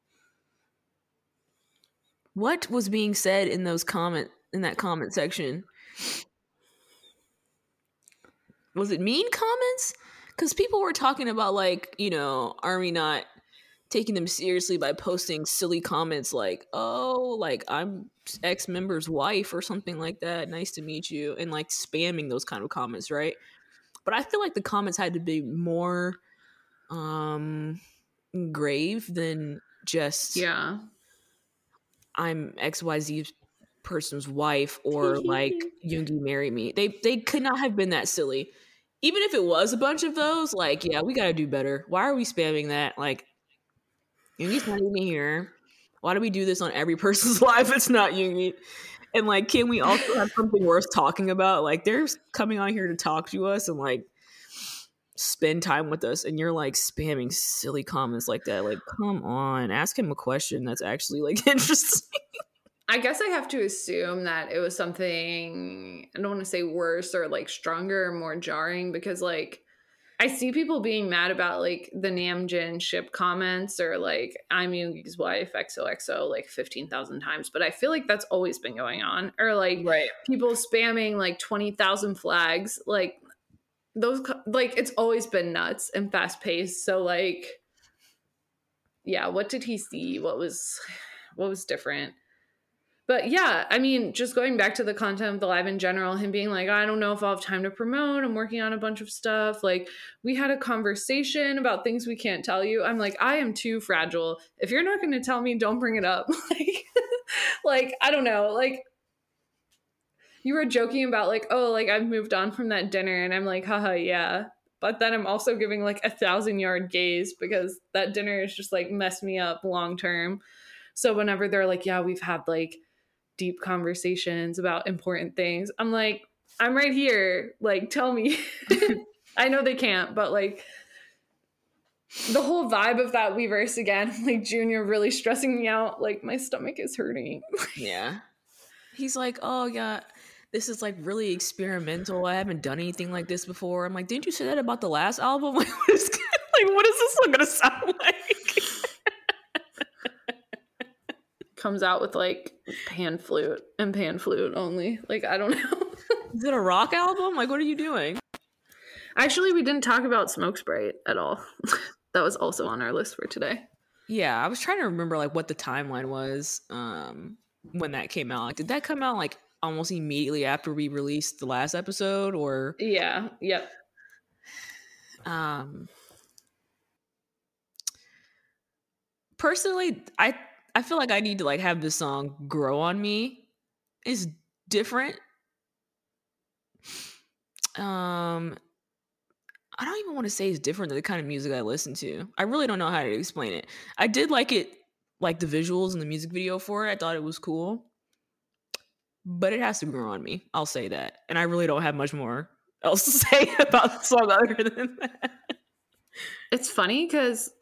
what was being said in that comment section? Was it mean comments? Because people were talking about like, you know, Army not taking them seriously by posting silly comments like, oh, like I'm ex-member's wife or something like that. Nice to meet you. And like spamming those kind of comments, right? But I feel like the comments had to be more grave than just, yeah, I'm XYZ person's wife, or like Yoongi marry me. They could not have been that silly. Even if it was a bunch of those, like, yeah, we gotta do better. Why are we spamming that? Like, Yoongi's not even here. Why do we do this on every person's life? It's not Yoongi. And like, can we also have something worth talking about? Like, they're coming on here to talk to us and like spend time with us, and you're like spamming silly comments like that. Like, come on, ask him a question that's actually like interesting. I guess I have to assume that it was something, I don't want to say worse or like stronger or more jarring, because like I see people being mad about like the Namjoon ship comments or like I'm Yoongi's wife XOXO like 15,000 times, but I feel like that's always been going on. Or like people spamming like 20,000 flags, like those, like it's always been nuts and fast paced. So like, yeah, what did he see? What was different? But yeah, I mean, just going back to the content of the live in general, him being like, I don't know if I'll have time to promote. I'm working on a bunch of stuff. Like, we had a conversation about things we can't tell you. I'm like, I am too fragile. If you're not going to tell me, don't bring it up. Like, I don't know. Like, you were joking about like, oh, like I've moved on from that dinner. And I'm like, haha, yeah. But then I'm also giving like 1,000-yard gaze because that dinner is just like messed me up long term. So whenever they're like, yeah, we've had like deep conversations about important things, I'm like, I'm right here, like tell me. I know they can't, but like the whole vibe of that Weverse again, like Junior really stressing me out, like my stomach is hurting. Yeah, he's like, oh yeah, this is like really experimental, I haven't done anything like this before. I'm like, didn't you say that about the last album? Like what is this gonna sound like? Comes out with like pan flute only. Like, I don't know. Is it a rock album? Like, what are you doing? Actually, we didn't talk about Smoke Sprite at all. That was also on our list for today. Yeah, I was trying to remember like what the timeline was when that came out. Like, did that come out like almost immediately after we released the last episode, or? Yeah, yep. Personally, I feel like I need to like have this song grow on me. It's different. I don't even want to say it's different than the kind of music I listen to. I really don't know how to explain it. I did like it like the visuals and the music video for it. I thought it was cool, but it has to grow on me. I'll say that. And I really don't have much more else to say about the song other than that. It's funny because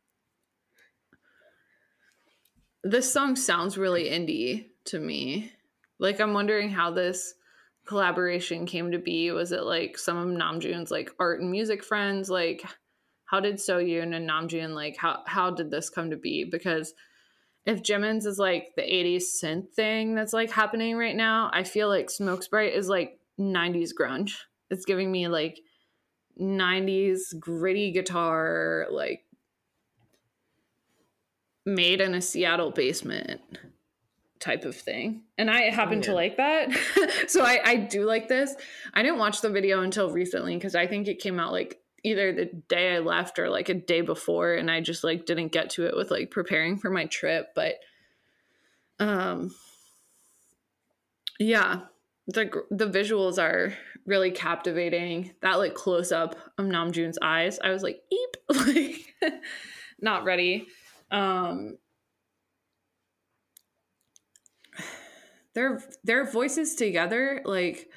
this song sounds really indie to me. Like, I'm wondering how this collaboration came to be. Was it like some of Namjoon's like art and music friends? Like, how did Soyoon and Namjoon, like, how did this come to be? Because if Jimin's is like the 80s synth thing that's like happening right now, I feel like Smoke Sprite is like 90s grunge. It's giving me like 90s gritty guitar, like made in a Seattle basement type of thing. And I happen to like that. So I do like this. I didn't watch the video until recently because I think it came out like either the day I left or like a day before, and I just like didn't get to it with like preparing for my trip. But yeah, the visuals are really captivating. That like close up of Namjoon's eyes, I was like, eep, like not ready. Their voices together like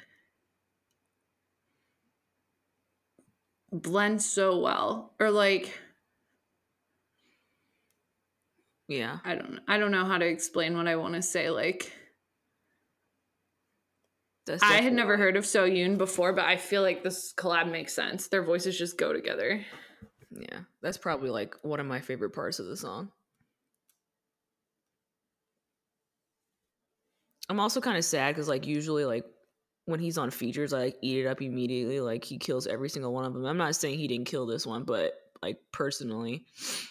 blend so well, or like, Yeah. I don't know how to explain what I want to say. Like, I had never heard of Soyoon before, but I feel like this collab makes sense. Their voices just go together. Yeah, that's probably like one of my favorite parts of the song. I'm also kind of sad because like usually like when he's on features, I like eat it up immediately. Like he kills every single one of them. I'm not saying he didn't kill this one, but like personally,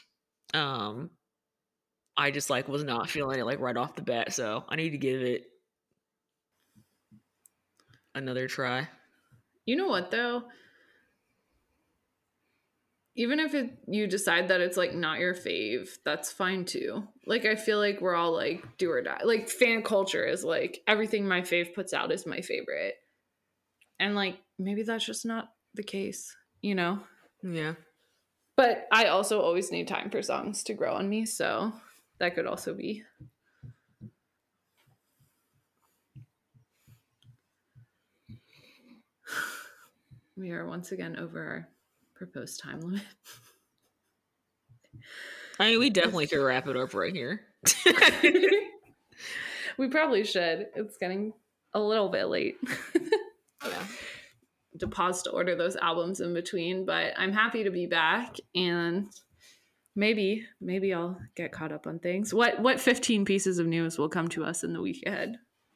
I just like was not feeling it like right off the bat. So I need to give it another try. You know what though? Even if you decide that it's like not your fave, that's fine too. Like, I feel like we're all like do or die. Like, fan culture is like everything my fave puts out is my favorite. And like, maybe that's just not the case, you know? Yeah. But I also always need time for songs to grow on me. So that could also be. We are once again over our proposed time limit. I mean, we definitely could wrap it up right here. We probably should. It's getting a little bit late. Yeah. To pause to order those albums in between, but I'm happy to be back, and maybe I'll get caught up on things. What 15 pieces of news will come to us in the week ahead?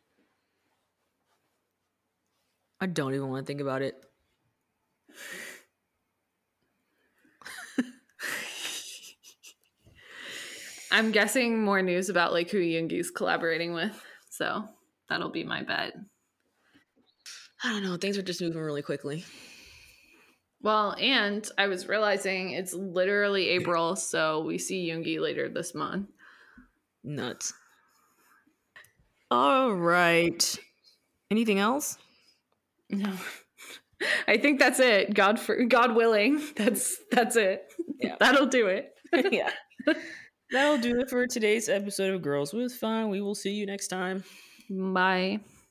I don't even want to think about it. I'm guessing more news about like who Yoongi's collaborating with, so that'll be my bet. I don't know. Things are just moving really quickly. Well, and I was realizing it's literally April, so we see Yoongi later this month. Nuts. All right. Anything else? No. I think that's it. God willing, that's it. Yeah. That'll do it. Yeah. That'll do it for today's episode of Girls with Fun. We will see you next time. Bye.